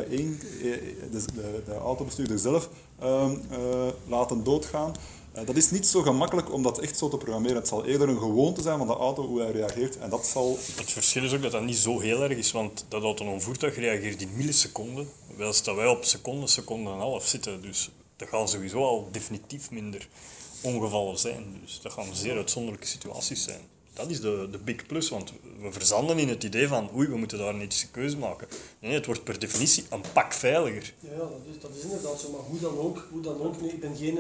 de autobestuurder zelf laten doodgaan. Dat is niet zo gemakkelijk om dat echt zo te programmeren. Het zal eerder een gewoonte zijn van de auto, hoe hij reageert. En dat zal... Het verschil is ook dat dat niet zo heel erg is, want dat autonoom voertuig reageert in milliseconden, terwijl dat wij op seconde en een half zitten. Dus dat gaan sowieso al definitief minder ongevallen zijn. Dus dat gaan zeer uitzonderlijke situaties zijn. Dat is de big plus, want we verzanden in het idee van we moeten daar een ethische keuze maken. Nee, het wordt per definitie een pak veiliger. Ja, dat is inderdaad zo, maar hoe dan ook nee, ik ben geen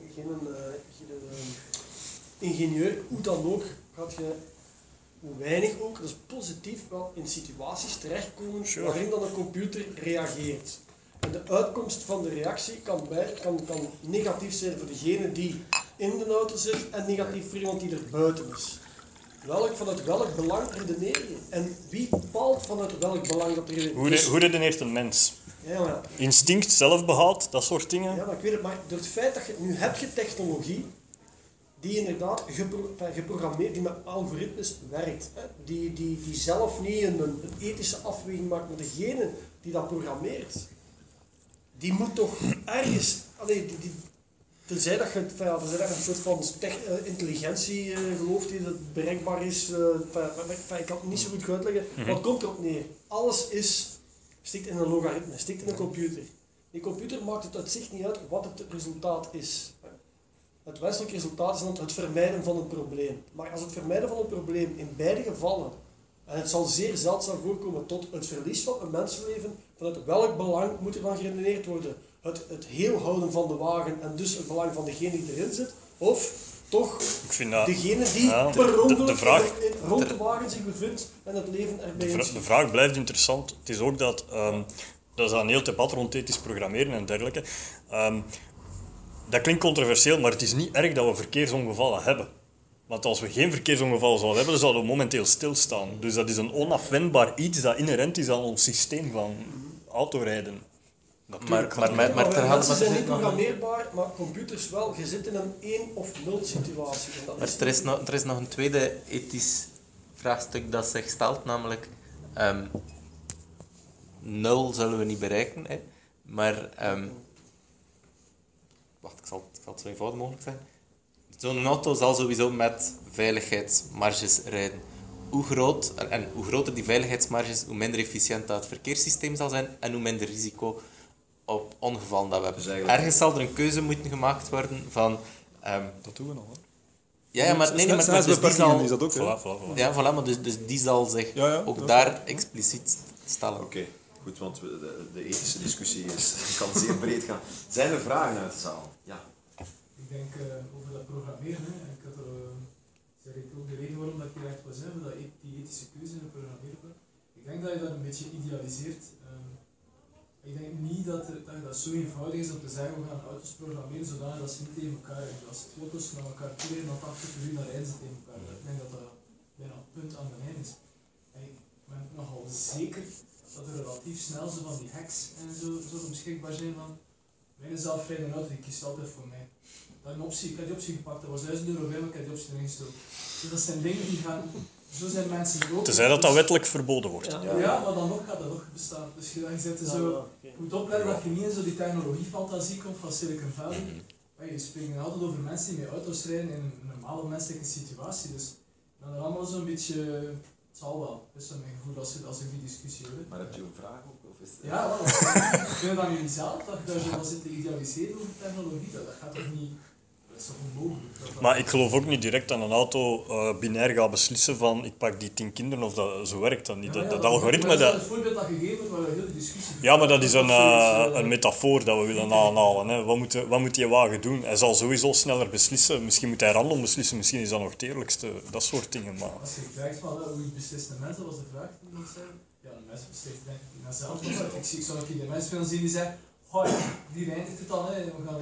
ingenieur, hoe dan ook gaat je, hoe weinig ook, dat is positief, wel in situaties terechtkomen waarin dan een computer reageert. En de uitkomst van de reactie kan negatief zijn voor degene die in de auto zit en negatief voor iemand die er buiten is. Vanuit welk belang redeneer je? En wie bepaalt vanuit welk belang dat redeneert? Hoe redeneert een mens? Ja, maar, Instinct, zelfbehoud, dat soort dingen? ja, maar ik weet het, maar door het feit dat je nu heb je technologie die inderdaad geprogrammeerd, die met algoritmes werkt, hè? Die zelf niet een ethische afweging maakt, maar degene die dat programmeert, die moet toch ergens, tenzij dat je een soort van intelligentie gelooft die dat bereikbaar is, ik kan het niet zo goed uitleggen, maar het komt erop neer. Alles stikt in een logaritme, stikt in een computer. Die computer maakt het uit zich niet uit wat het resultaat is. Het wenselijk resultaat is dan het vermijden van een probleem. Maar als het vermijden van een probleem in beide gevallen, en het zal zeer zeldzaam voorkomen tot het verlies van een mensenleven, vanuit welk belang moet er dan geredeneerd worden? Het heel houden van de wagen en dus het belang van degene die erin zit, of toch degene die per ongeluk rond de wagen zich bevindt en het leven erbij inschiet? De vraag blijft interessant. Het is ook dat is een heel debat rond ethisch programmeren en dergelijke. Dat klinkt controversieel, maar het is niet erg dat we verkeersongevallen hebben. Want als we geen verkeersongevallen zouden hebben, dan zouden we momenteel stilstaan. Dus dat is een onafwendbaar iets dat inherent is aan ons systeem van autorijden. Maar mensen zijn niet programmeerbaar, maar computers wel. Je zit in een 1 of 0 situatie. Maar er is nog een tweede ethisch vraagstuk dat zich stelt, namelijk 0 zullen we niet bereiken, hè? Maar wacht, ik zal het zo eenvoudig mogelijk zeggen. Zo'n auto zal sowieso met veiligheidsmarges rijden. Hoe groter die veiligheidsmarges, hoe minder efficiënt dat het verkeerssysteem zal zijn en hoe minder risico op ongevallen dat we hebben. Dus ergens zal er een keuze moeten gemaakt worden van... dat doen we al, hè? Ja, maar nee, maar dus die zal... is dat ook, Voilà. Ja, voilà, maar dus die zal zich ook daar expliciet stellen. Oké, goed, want de ethische discussie kan zeer breed gaan. Zijn er vragen uit de zaal? Ja. Ik denk over dat programmeren, hè. Ik had zeg ik ook de reden waarom dat ik hier echt was, dat die ethische keuze in het programmeren. Ik denk dat je dat een beetje idealiseert. Ik denk niet dat zo eenvoudig is om te zeggen, we gaan auto's programmeren zodanig dat ze niet tegen elkaar rijden. Als auto's naar elkaar toe rijden, dan 80 per uur, dan rijden ze tegen elkaar. Ik denk dat dat bijna het punt aan de lijn is. En ik ben nogal zeker dat er relatief snel zo van die hacks en zo beschikbaar zijn van mijn zelfrijdende auto, die kiest altijd voor mij. Ik heb die optie gepakt, dat was €1000 bij, maar ik heb die optie erin gestoken. Dus dat zijn dingen die gaan... Zo zijn mensen ook. Tenzij dat wettelijk verboden wordt. Ja, maar dan nog gaat dat nog bestaan. Dus je moet opletten dat je niet in zo die technologiefantasie komt van Silicon Valley. Je spreekt altijd over mensen die met auto's rijden in een normale menselijke situatie. Dus dan is allemaal zo'n beetje... Het zal wel. Dat is mijn gevoel als ik die discussie hoor. Maar heb je een vraag ook? Of is het... Ja, wel. Vind je dan jullie zelf dat je dan zit te idealiseren over technologie? Dat gaat toch niet... Dat is toch onmogelijk? Maar ik geloof ook niet direct dat een auto binair gaat beslissen van ik pak die 10 kinderen of dat zo werkt dat niet. Dat algoritme... Dat is het voorbeeld dat gegeven waar we heel de discussie... Ja, maar dat is een metafoor dat we willen aanhalen. Hè. Wat moet die wagen doen? Hij zal sowieso sneller beslissen. Misschien moet hij random beslissen. Misschien is dat nog het eerlijkste. Dat soort dingen. Maar... Als je vraagt van hoe beslist een mens, dat was de vraag die iemand zei. Ja, een mens beslist denk ik naar zelf. Ik zou een keer de mensen willen zien die zeggen... Oh, die eindigt het al, hè. We gaan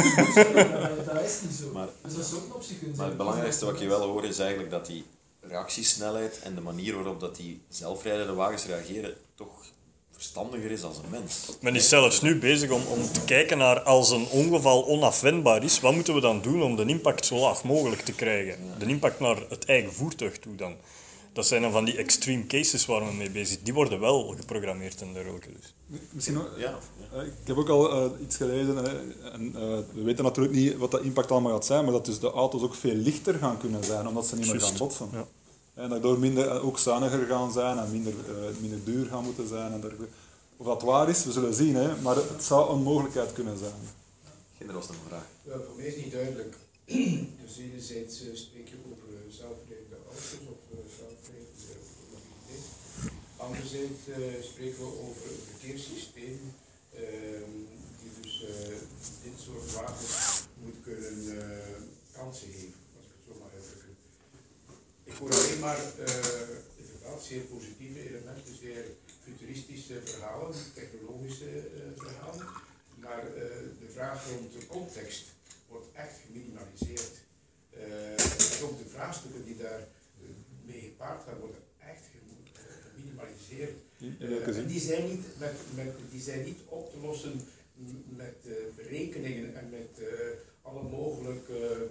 het dat is niet zo. Dus dat is ook een optie kunnen zijn. Maar het belangrijkste wat je wel hoort is eigenlijk dat die reactiesnelheid en de manier waarop dat die zelfrijdende wagens reageren toch verstandiger is als een mens. Men is zelfs nu bezig om te kijken naar als een ongeval onafwendbaar is, wat moeten we dan doen om de impact zo laag mogelijk te krijgen? De impact naar het eigen voertuig toe dan. Dat zijn dan van die extreme cases waar we mee bezig zijn. Die worden wel geprogrammeerd en dergelijke. Dus. Misschien ook, Ja. Ik heb ook al iets gelezen. En, we weten natuurlijk niet wat dat impact allemaal gaat zijn, maar dat dus de auto's ook veel lichter gaan kunnen zijn, omdat ze niet meer gaan botsen. Ja. En daardoor ook zuiniger gaan zijn en minder duur gaan moeten zijn. En dergelijke. Of dat waar is, we zullen zien, hè, maar het zou een mogelijkheid kunnen zijn. Geen was nog een vraag. Ja, voor mij is niet duidelijk. Dus enerzijds spreek je over zelfrijdende auto's. auto's of zelfrijdende mobiliteit. Anderzijds spreken we over een verkeerssysteem die dus dit soort wagens moet kunnen kansen geven, als ik het zo mag uitdrukken. Ik hoor alleen maar inderdaad zeer positieve elementen, zeer futuristische verhalen, technologische verhalen, maar de vraag rond de context wordt echt geminimaliseerd. Ook de vraagstukken die daar mee gepaard gaan worden echt geminimaliseerd. En die zijn niet op te lossen met berekeningen en met alle mogelijke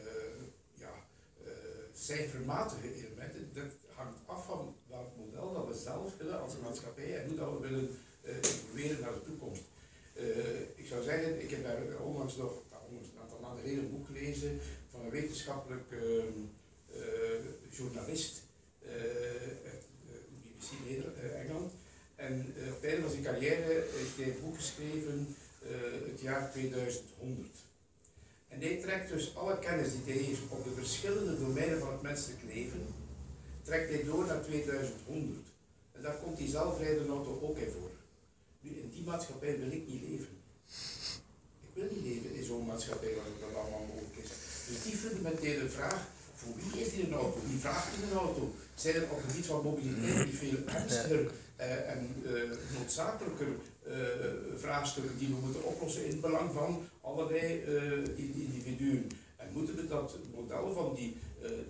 cijfermatige elementen. Dat hangt af van welk model dat we zelf willen als maatschappij en hoe dat we willen evolueren naar de toekomst. Ik zou zeggen, ik heb daar onlangs een aantal maanden geleden een boek gelezen van een wetenschappelijk journalist uit BBC Engeland. En op het einde van zijn carrière heeft hij een boek geschreven, het jaar 2100. En hij trekt dus alle kennis die hij heeft op de verschillende domeinen van het menselijk leven, trekt hij door naar 2100. En daar komt die zelfrijdende auto ook in voor. Nu, in die maatschappij wil ik niet leven. Ik wil niet leven in zo'n maatschappij waar dat allemaal mogelijk is. Dus die fundamentele vraag, voor wie is die een auto? Wie vraagt in een auto? Zijn er op het gebied van mobiliteit die veel ernstiger en noodzakelijker vraagstukken die we moeten oplossen in het belang van allerlei individuen? En moeten we dat model van die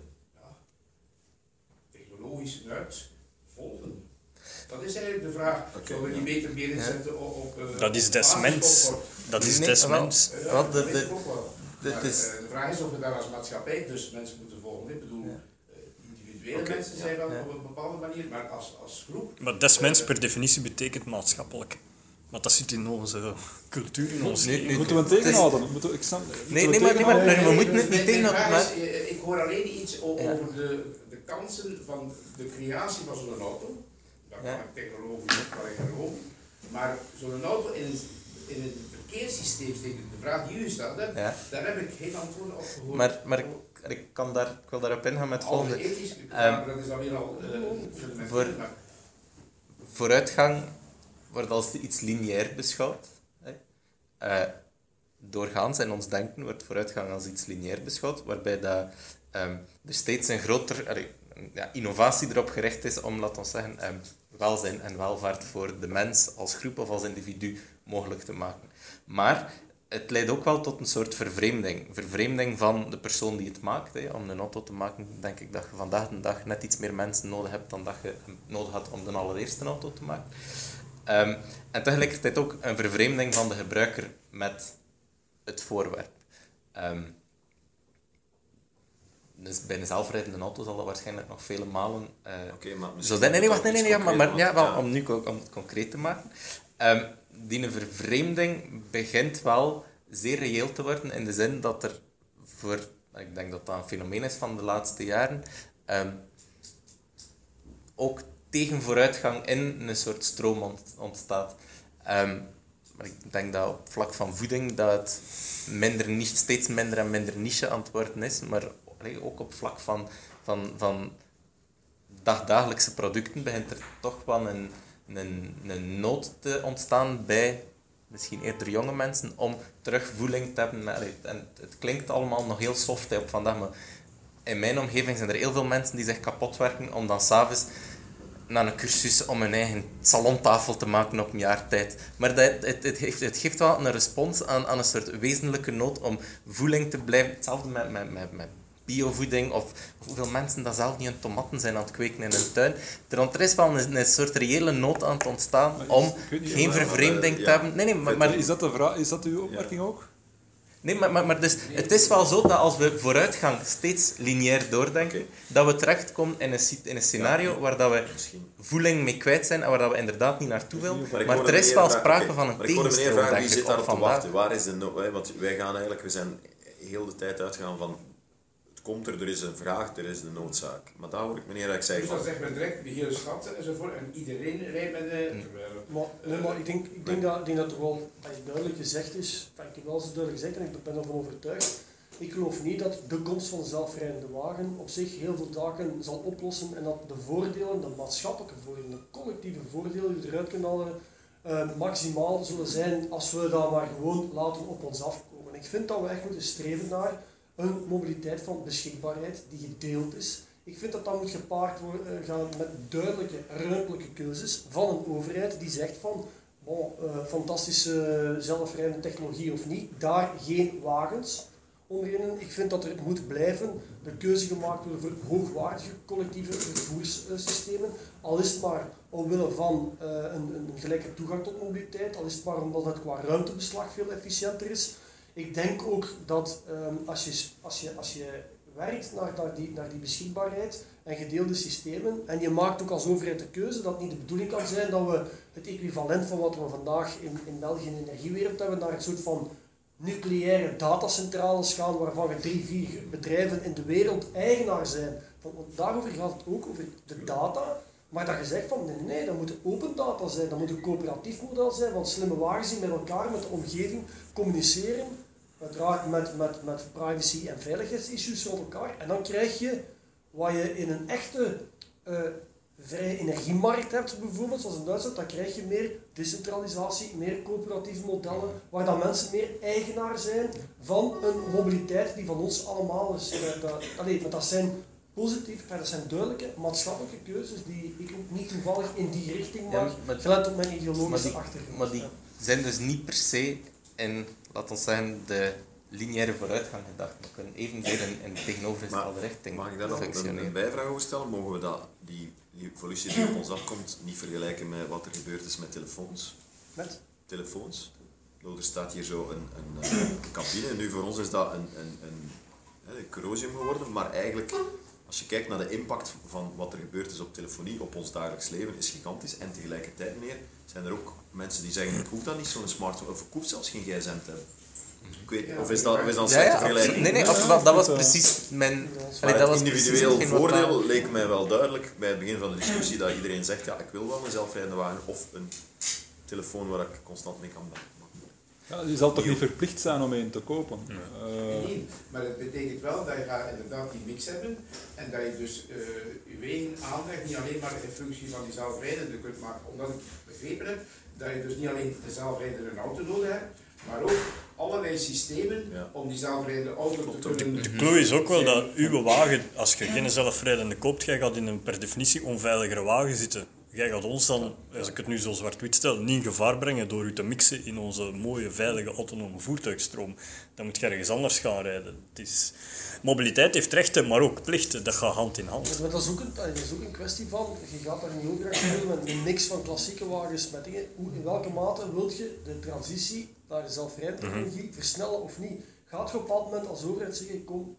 technologische nuit volgen? Dat is eigenlijk de vraag. Zullen we die beter meer inzetten op... dat is des mens. Dat is des mens. De vraag is of we daar als maatschappij dus mensen moeten volgen. Ik bedoel, individuele mensen zijn wel op een bepaalde manier, maar als groep... Maar des mens per definitie betekent maatschappelijk. Want dat zit in onze cultuur, in ons leven. Moeten we het tegenhouden? Maar we moeten het niet tegenhouden. Ik hoor alleen iets over de kansen van de creatie van zo'n auto. Daar kan ik technologisch ook wel in geloven. Maar zo'n auto in het verkeerssysteem steken, de vraag die u stelde, daar heb ik geen antwoorden op gehoord. Maar ik wil daarop ingaan met het volgende. Ethisch, dat is dan weer al vooruitgang wordt als iets lineair beschouwd. Doorgaans in ons denken wordt vooruitgang als iets lineair beschouwd, waarbij dat, er steeds een groter innovatie erop gericht is om, laten we zeggen, welzijn en welvaart voor de mens als groep of als individu mogelijk te maken. Maar het leidt ook wel tot een soort vervreemding. Vervreemding van de persoon die het maakt. Om een auto te maken, denk ik dat je vandaag de dag net iets meer mensen nodig hebt dan dat je nodig had om de allereerste auto te maken. En tegelijkertijd ook een vervreemding van de gebruiker met het voorwerp. Dus bij een zelfrijdende auto zal dat waarschijnlijk nog vele malen zo zijn. Om nu ook om het concreet te maken. Die vervreemding begint wel zeer reëel te worden in de zin dat er ik denk dat dat een fenomeen is van de laatste jaren, ook tegen vooruitgang in een soort stroom ontstaat. Maar ik denk dat op vlak van voeding dat het steeds minder en minder niche aan het worden is, maar ook op vlak van dagdagelijkse producten begint er toch wel een nood te ontstaan bij misschien eerder jonge mensen om terugvoeling te hebben. En het klinkt allemaal nog heel soft op vandaag, maar in mijn omgeving zijn er heel veel mensen die zich kapot werken om dan s'avonds naar een cursus om hun eigen salontafel te maken op een jaar tijd. Maar het geeft wel een respons aan een soort wezenlijke nood om voeding te blijven. Hetzelfde met biovoeding of hoeveel mensen dat zelf niet aan tomaten zijn aan het kweken in hun tuin. Er is wel een soort reële nood aan het ontstaan om geen vervreemding te hebben. Maar is dat de vraag? Is dat uw opmerking ook? Nee, maar dus, het is wel zo dat als we vooruitgang steeds lineair doordenken, dat we terechtkomen in een scenario waar dat we voeling mee kwijt zijn en waar dat we inderdaad niet naartoe willen. Maar er is wel sprake van een tegenstroom, denk ik. Wie zit daarop te wachten? Waar is de nood? Want we zijn heel de tijd uitgegaan van komt er is een vraag, er is de noodzaak. Maar daar hoor ik meneer dat ik zei. Dus dat zegt men direct, de hele stad enzovoort, en iedereen rijdt met de... Maar ik denk dat er wel duidelijk gezegd is, ik heb wel zo duidelijk gezegd en ik ben ervan overtuigd, Ik geloof niet dat de komst van de zelfrijdende wagen op zich heel veel taken zal oplossen en dat de voordelen, de maatschappelijke voordelen, de collectieve voordelen die we eruit kunnen halen, maximaal zullen zijn als we dat maar gewoon laten op ons afkomen. Ik vind dat we echt moeten streven naar een mobiliteit van beschikbaarheid die gedeeld is. Ik vind dat dat moet gepaard gaan met duidelijke, ruimtelijke keuzes van een overheid die zegt van fantastische zelfrijdende technologie of niet, daar geen wagens onderin. Ik vind dat er moet blijven de keuze gemaakt worden voor hoogwaardige collectieve vervoerssystemen, al is het maar omwille van een gelijke toegang tot mobiliteit, al is het maar omdat het qua ruimtebeslag veel efficiënter is. Ik denk ook dat als je werkt naar die beschikbaarheid en gedeelde systemen, en je maakt ook als overheid de keuze dat het niet de bedoeling kan zijn dat we het equivalent van wat we vandaag in België in de energiewereld hebben, naar een soort van nucleaire datacentrales gaan, waarvan 3-4 bedrijven in de wereld eigenaar zijn. Want daarover gaat het ook, over de data. Maar dat je zegt van nee, dat moet open data zijn, dat moet een coöperatief model zijn, van slimme wagens die met elkaar, met de omgeving communiceren. Uiteraard met privacy- en veiligheidsissues rond elkaar. En dan krijg je wat je in een echte vrije energiemarkt hebt, bijvoorbeeld, zoals in Duitsland, dan krijg je meer decentralisatie, meer coöperatieve modellen, waar dan mensen meer eigenaar zijn van een mobiliteit die van ons allemaal is. Maar dat zijn dat zijn duidelijke maatschappelijke keuzes die ik ook niet toevallig in die richting maak, gelet op mijn ideologische achtergrond. Maar die zijn dus niet per se in, laten we zeggen, de lineaire vooruitgang gedacht. We kunnen evenzeer in tegenovergestelde richting mag ik daar nog een bijvraag over stellen? Mogen we die evolutie die op ons afkomt niet vergelijken met wat er gebeurd is met telefoons? Met? Telefoons. Er staat hier zo een cabine. Nu voor ons is dat een corrosium geworden, maar eigenlijk, als je kijkt naar de impact van wat er gebeurd is op telefonie, op ons dagelijks leven, is gigantisch. En tegelijkertijd zijn er ook mensen die zeggen, ik hoef dat niet, zo'n smartphone, of ik hoef zelfs geen gsm te hebben. Ik weet, of is dat een slechte vergelijking? Nee, dat was precies mijn... Het individueel voordeel leek mij wel duidelijk bij het begin van de discussie, dat iedereen zegt, ja, ik wil wel een zelfrijdende wagen of een telefoon waar ik constant mee kan bellen. Ja, je zal toch niet verplicht zijn om een te kopen? Nee, maar het betekent wel dat je gaat inderdaad die mix hebben en dat je dus je wegen aanlegt, niet alleen maar in functie van die zelfrijdende kunt maken, omdat ik begrepen heb dat je dus niet alleen de zelfrijdende auto nodig hebt, maar ook allerlei systemen om die zelfrijdende auto te kunnen... De clue is ook wel dat uw wagen, als je geen zelfrijdende koopt, jij gaat in een per definitie onveiligere wagen zitten. Jij gaat ons dan, als ik het nu zo zwart-wit stel, niet in gevaar brengen door u te mixen in onze mooie, veilige, autonome voertuigstroom. Dan moet je ergens anders gaan rijden. Mobiliteit heeft rechten, maar ook plichten. Dat gaat hand in hand. Maar dat is ook een kwestie van, je gaat daar niet over gaan met een mix van klassieke wagens met dingen. In welke mate wil je de transitie naar de zelfrijdende technologie versnellen of niet? Gaat je op een bepaald moment als overheid zeggen, kom,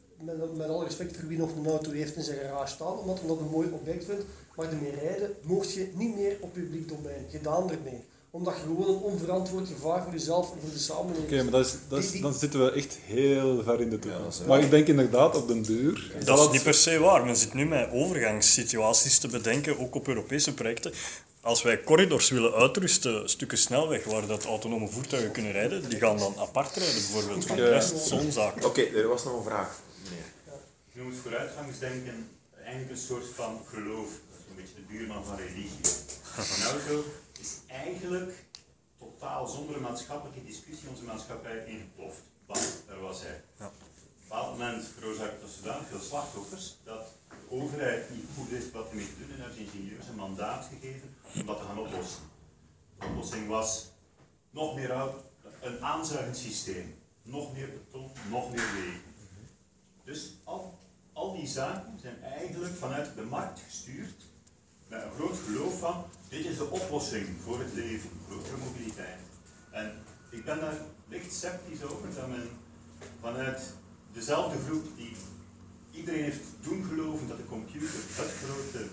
met alle respect voor wie nog een auto heeft in zijn garage staan, omdat hij dat een mooi object vindt, maar ermee rijden, mocht je niet meer op publiek domein. Gedaan ermee. Omdat je gewoon een onverantwoord gevaar voor jezelf en voor de samenleving... Oké, maar dan zitten we echt heel ver in de toekomst. Maar ik denk inderdaad op den duur... Dat is niet per se waar. Men zit nu met overgangssituaties te bedenken, ook op Europese projecten. Als wij corridors willen uitrusten, stukken snelweg waar dat autonome voertuigen kunnen rijden, die gaan dan apart rijden, bijvoorbeeld van de rest, zo'n zaken. Oké, er was nog een vraag, meneer. Je noemt vooruitgangsdenken eigenlijk een soort van geloof, een beetje de buurman van religie. Een auto is eigenlijk totaal zonder een maatschappelijke discussie onze maatschappij ingeploft. Bam, daar was hij. Ja. Op een bepaald moment veroorzaakte dat zodanig veel slachtoffers dat de overheid niet goed wist wat ermee te doen en heeft ingenieurs een mandaat gegeven om dat te gaan oplossen. De oplossing was nog meer auto, een aanzuigend systeem, nog meer beton, nog meer wegen. Dus al die zaken zijn eigenlijk vanuit de markt gestuurd met een groot geloof van dit is de oplossing voor het leven, voor mobiliteit. En ik ben daar licht sceptisch over dat men vanuit dezelfde groep die iedereen heeft doen geloven dat de computer het grote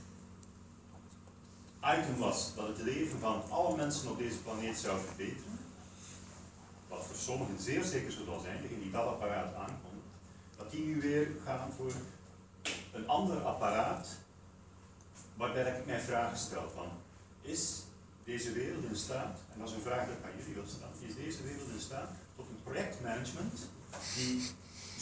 item was dat het leven van alle mensen op deze planeet zou verbeteren, wat voor sommigen zeer zeker zo zal zijn, degenen die dat apparaat aankomen, dat die nu weer gaan voor een ander apparaat, waarbij ik mij vragen stel van, is deze wereld in staat, en dat is een vraag die ik aan jullie wil stellen, is deze wereld in staat tot een projectmanagement die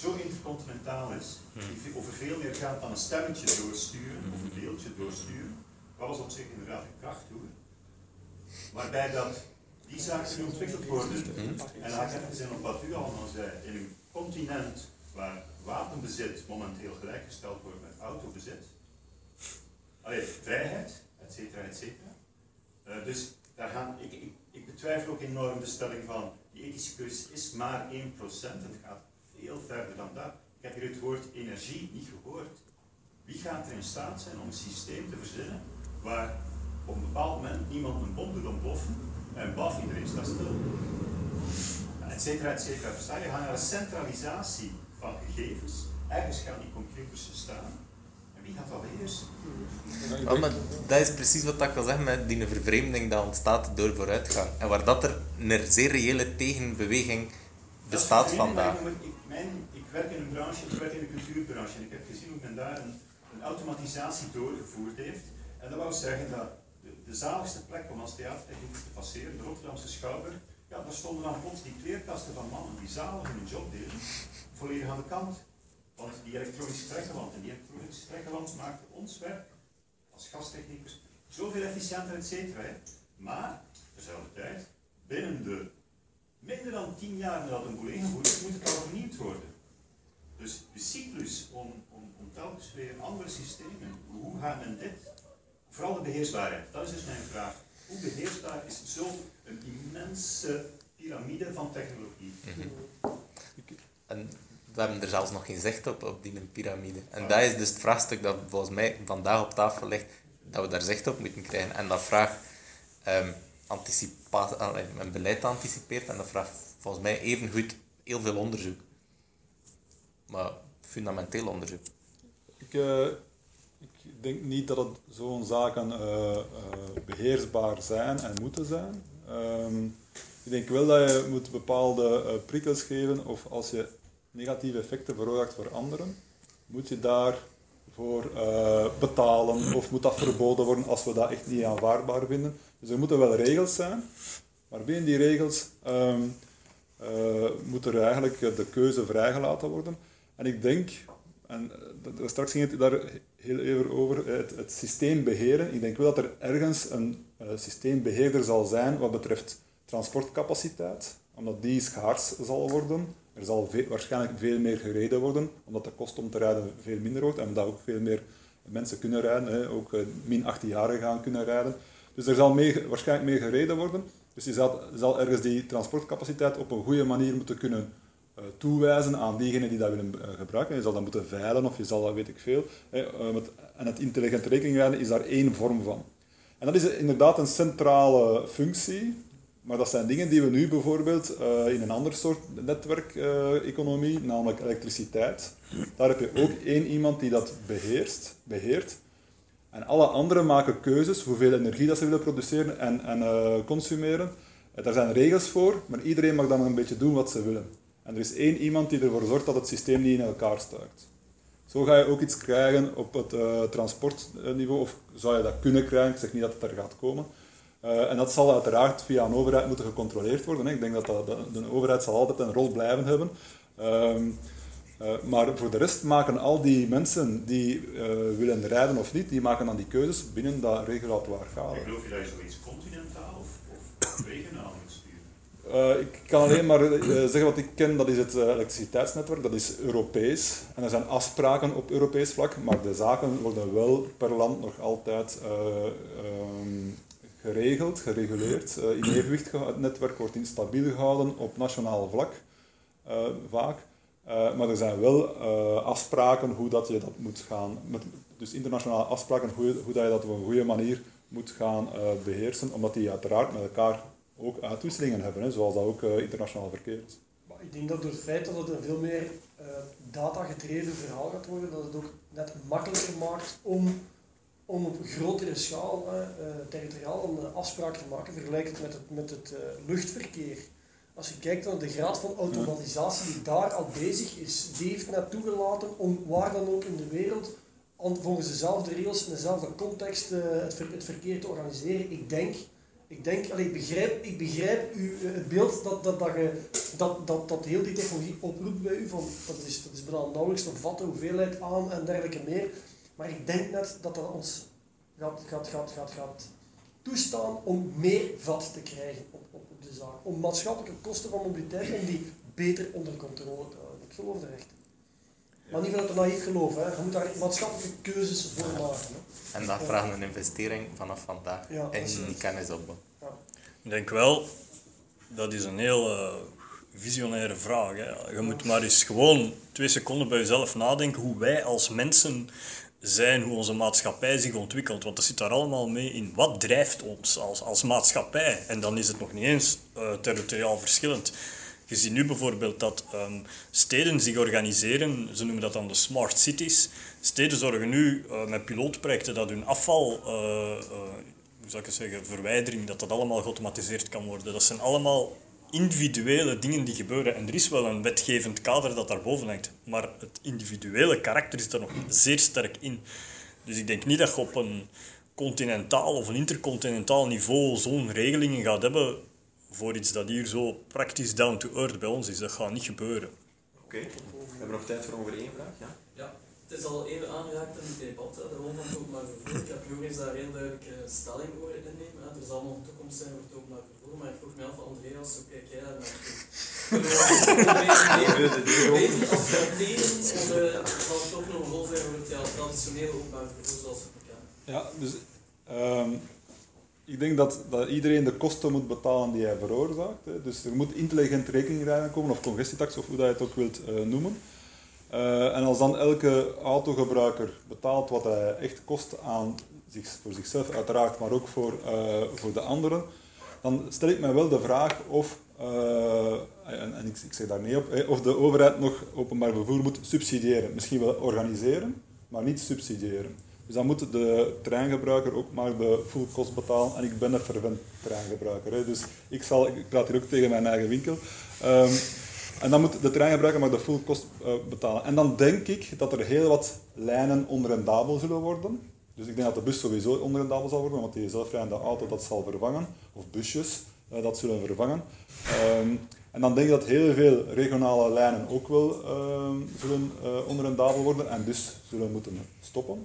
zo intercontinentaal is, die over veel meer gaat dan een stemmetje doorsturen of een beeldje doorsturen, wat was op zich inderdaad een kracht hoor. Waarbij dat die zaken ontwikkeld worden, en dan ga ik even in op wat u allemaal zei, in een continent waar wapenbezit momenteel gelijkgesteld wordt met autobezit, vrijheid, et cetera, et cetera. Dus daar gaan, ik betwijfel ook enorm de stelling van die ethische keuze is maar 1% en het gaat veel verder dan dat. Ik heb hier het woord energie niet gehoord. Wie gaat er in staat zijn om een systeem te verzinnen waar op een bepaald moment niemand een bom doet ontploffen en baf, iedereen staat stil. Et cetera, et cetera. Versta je? We gaan naar een centralisatie van gegevens. Ergens gaan die computers staan. En wie gaat dat eerst? Ja, maar dat is precies wat ik wil zeggen met die vervreemding die ontstaat door vooruitgang. En waar dat er een zeer reële tegenbeweging bestaat vandaag. Ik werk in een branche, ik werk in de cultuurbranche en ik heb gezien hoe men daar een automatisatie doorgevoerd heeft. En dat wou zeggen dat de zaligste plek om als theatertechnicus te passeren, de Rotterdamse Schouwburg, ja, daar stonden dan plots die kleerkasten van mannen die zalig hun job deden, volledig aan de kant. Want die elektronische trekkerwand en die elektronische trekkerwand maakte ons werk als gasttechnicus zoveel efficiënter, et cetera. Maar, dezelfde tijd, binnen de minder dan 10 jaar nadat een boel ingevoerd is, moet het al vernieuwd worden. Dus de cyclus om telkens weer andere systemen, hoe gaat men dit? Vooral de beheersbaarheid, dat is dus mijn vraag. Hoe beheersbaar is zo'n immense piramide van technologie? En we hebben er zelfs nog geen zicht op die piramide. En dat is dus het vraagstuk dat volgens mij vandaag op tafel ligt, dat we daar zicht op moeten krijgen. En dat vraagt een beleid anticipeert en dat vraagt volgens mij evengoed heel veel onderzoek. Maar fundamenteel onderzoek. Ik denk niet dat het zo'n zaken beheersbaar zijn en moeten zijn. Ik denk wel dat je moet bepaalde prikkels geven, of als je negatieve effecten veroorzaakt voor anderen, moet je daarvoor betalen of moet dat verboden worden als we dat echt niet aanvaardbaar vinden. Dus er moeten wel regels zijn, maar binnen die regels moet er eigenlijk de keuze vrijgelaten worden. En ik denk, en straks ging het daar heel even over, het systeem beheren. Ik denk wel dat er ergens een systeembeheerder zal zijn wat betreft transportcapaciteit, omdat die schaars zal worden. Er zal waarschijnlijk veel meer gereden worden, omdat de kost om te rijden veel minder wordt en dat ook veel meer mensen kunnen rijden, ook min 18-jarigen gaan kunnen rijden. Dus er zal waarschijnlijk meer gereden worden. Dus je zal ergens die transportcapaciteit op een goede manier moeten kunnen toewijzen aan diegenen die dat willen gebruiken. Je zal dat moeten veilen of je zal dat weet ik veel. En het intelligent rekeningrijden is daar één vorm van. En dat is inderdaad een centrale functie, maar dat zijn dingen die we nu bijvoorbeeld in een ander soort netwerkeconomie, namelijk elektriciteit. Daar heb je ook één iemand die dat beheert. En alle anderen maken keuzes, hoeveel energie dat ze willen produceren en consumeren. Daar zijn regels voor, maar iedereen mag dan een beetje doen wat ze willen. En er is één iemand die ervoor zorgt dat het systeem niet in elkaar stuikt. Zo ga je ook iets krijgen op het transportniveau, of zou je dat kunnen krijgen, ik zeg niet dat het er gaat komen. En dat zal uiteraard via een overheid moeten gecontroleerd worden. Ik denk dat de overheid zal altijd een rol blijven hebben. Maar voor de rest maken al die mensen die willen rijden of niet, die maken dan die keuzes binnen dat regulatoire kader. Ik geloof je dat je zoiets continentaal of regionaal moet sturen? Ik kan alleen maar zeggen wat ik ken, dat is het elektriciteitsnetwerk, dat is Europees. En er zijn afspraken op Europees vlak, maar de zaken worden wel per land nog altijd geregeld, gereguleerd, in evenwicht gehouden. Het netwerk wordt instabiel gehouden op nationaal vlak, vaak. Maar er zijn wel afspraken hoe dat je dat moet gaan, dus internationale afspraken hoe dat je dat op een goede manier moet gaan beheersen, omdat die uiteraard met elkaar ook uitwisselingen hebben, zoals dat ook internationaal verkeer is. Maar ik denk dat door het feit dat het een veel meer data-gedreven verhaal gaat worden, dat het ook net makkelijker maakt om op een grotere schaal territoriaal een afspraak te maken, vergelijkend met het luchtverkeer. Als je kijkt naar de graad van automatisatie die daar al bezig is, die heeft net toegelaten om waar dan ook in de wereld volgens dezelfde regels in dezelfde context het verkeer te organiseren. Ik denk, Ik begrijp het beeld dat heel die technologie oproept bij u, van dat is bijna nauwelijks te vatten, hoeveelheid aan en dergelijke meer. Maar ik denk net dat dat ons gaat toestaan om meer vat te krijgen op de zaak. Om maatschappelijke kosten van mobiliteit, om die beter onder controle te houden. Ik geloof er echt. Maar niet vanuit een naïef geloof, hè. Je moet daar maatschappelijke keuzes voor maken. Hè. En dat vraagt een investering vanaf vandaag en die kennisopbouw. Ja. Ik denk wel, dat is een heel visionaire vraag. Hè. Je moet maar eens gewoon 2 seconden bij jezelf nadenken hoe wij als mensen zijn, hoe onze maatschappij zich ontwikkelt. Want dat zit daar allemaal mee in. Wat drijft ons als maatschappij? En dan is het nog niet eens territoriaal verschillend. Je ziet nu bijvoorbeeld dat steden zich organiseren, ze noemen dat dan de smart cities. Steden zorgen nu met pilootprojecten dat hun afval, verwijdering, dat allemaal geautomatiseerd kan worden. Dat zijn allemaal individuele dingen die gebeuren. En er is wel een wetgevend kader dat daarboven hangt. Maar het individuele karakter zit er nog zeer sterk in. Dus ik denk niet dat je op een continentaal of een intercontinentaal niveau zo'n regelingen gaat hebben voor iets dat hier zo praktisch down to earth bij ons is. Dat gaat niet gebeuren. Oké. We hebben nog tijd voor ongeveer 1 vraag. Ja? Ja, het is al even aangeraakt in het debat, de rol van het openbaar vervoer. Ik heb Joris daar heel duidelijke stelling voor innemen. Er zal nog een toekomst zijn voor het openbaar vervoer, maar ik vroeg me af, Andreas, hoe kijk jij daar naartoe? Kunnen we beter adapteren of zal het toch nog een rol zijn voor het traditionele openbaar vervoer zoals we het kennen? Ja, dus ik denk dat iedereen de kosten moet betalen die hij veroorzaakt. Hè. Dus er moet intelligent rekeningrijden komen, of congestietax, of hoe dat je het ook wilt noemen. En als dan elke autogebruiker betaalt wat hij echt kost aan voor zichzelf uiteraard, maar ook voor de anderen, dan stel ik mij wel de vraag of, en ik zeg daar nee op, of de overheid nog openbaar vervoer moet subsidiëren. Misschien wel organiseren, maar niet subsidiëren. Dus dan moet de treingebruiker ook maar de full kost betalen. En ik ben een fervent treingebruiker. Hè. Dus ik praat hier ook tegen mijn eigen winkel. En dan moet de treingebruiker maar de full kost betalen. En dan denk ik dat er heel wat lijnen onrendabel zullen worden. Dus ik denk dat de bus sowieso onrendabel zal worden, want die zelfrijdende auto dat zal vervangen. Of busjes dat zullen vervangen. En dan denk ik dat heel veel regionale lijnen ook wel zullen onrendabel worden en dus zullen moeten stoppen.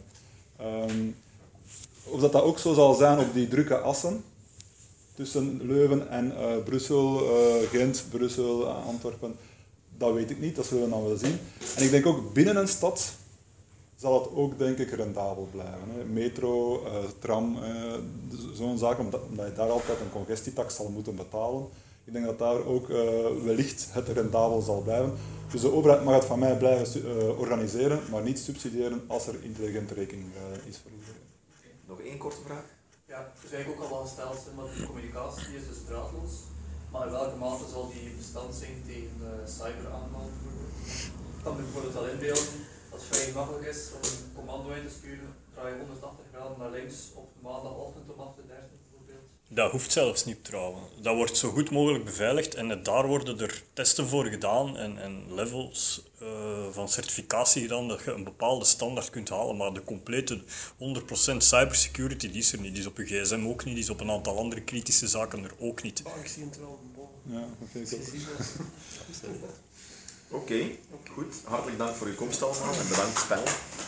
Of dat ook zo zal zijn op die drukke assen tussen Leuven en Brussel, Gent, Brussel, Antwerpen, dat weet ik niet, dat zullen we dan wel zien. En ik denk ook binnen een stad zal het ook, denk ik, rendabel blijven. Hè. Metro, tram, zo'n zaak, omdat je daar altijd een congestietax zal moeten betalen. Ik denk dat daar ook wellicht het rendabel zal blijven. Dus de overheid mag het van mij blijven organiseren, maar niet subsidiëren als er intelligente rekening is voor iedereen. Nog 1 korte vraag. Ja, het is eigenlijk ook al wel gesteld, maar de communicatie is dus draadloos. Maar in welke mate zal die bestand zijn tegen cyberaanvallen bijvoorbeeld? Ik kan me bijvoorbeeld wel inbeelden dat het vrij makkelijk is om een commando in te sturen, draai je 180 graden naar links op maandagochtend om 8:30 bijvoorbeeld. Dat hoeft zelfs niet trouwen. Dat wordt zo goed mogelijk beveiligd en daar worden er testen voor gedaan en levels van certificatie gedaan dat je een bepaalde standaard kunt halen, maar de complete 100% cybersecurity die is er niet. Die is op je gsm ook niet, die is op een aantal andere kritische zaken er ook niet. Ik zie het wel boven. Ja, dat vind ik ook. Oké, goed. Hartelijk dank voor uw komst allemaal en bedankt, panel.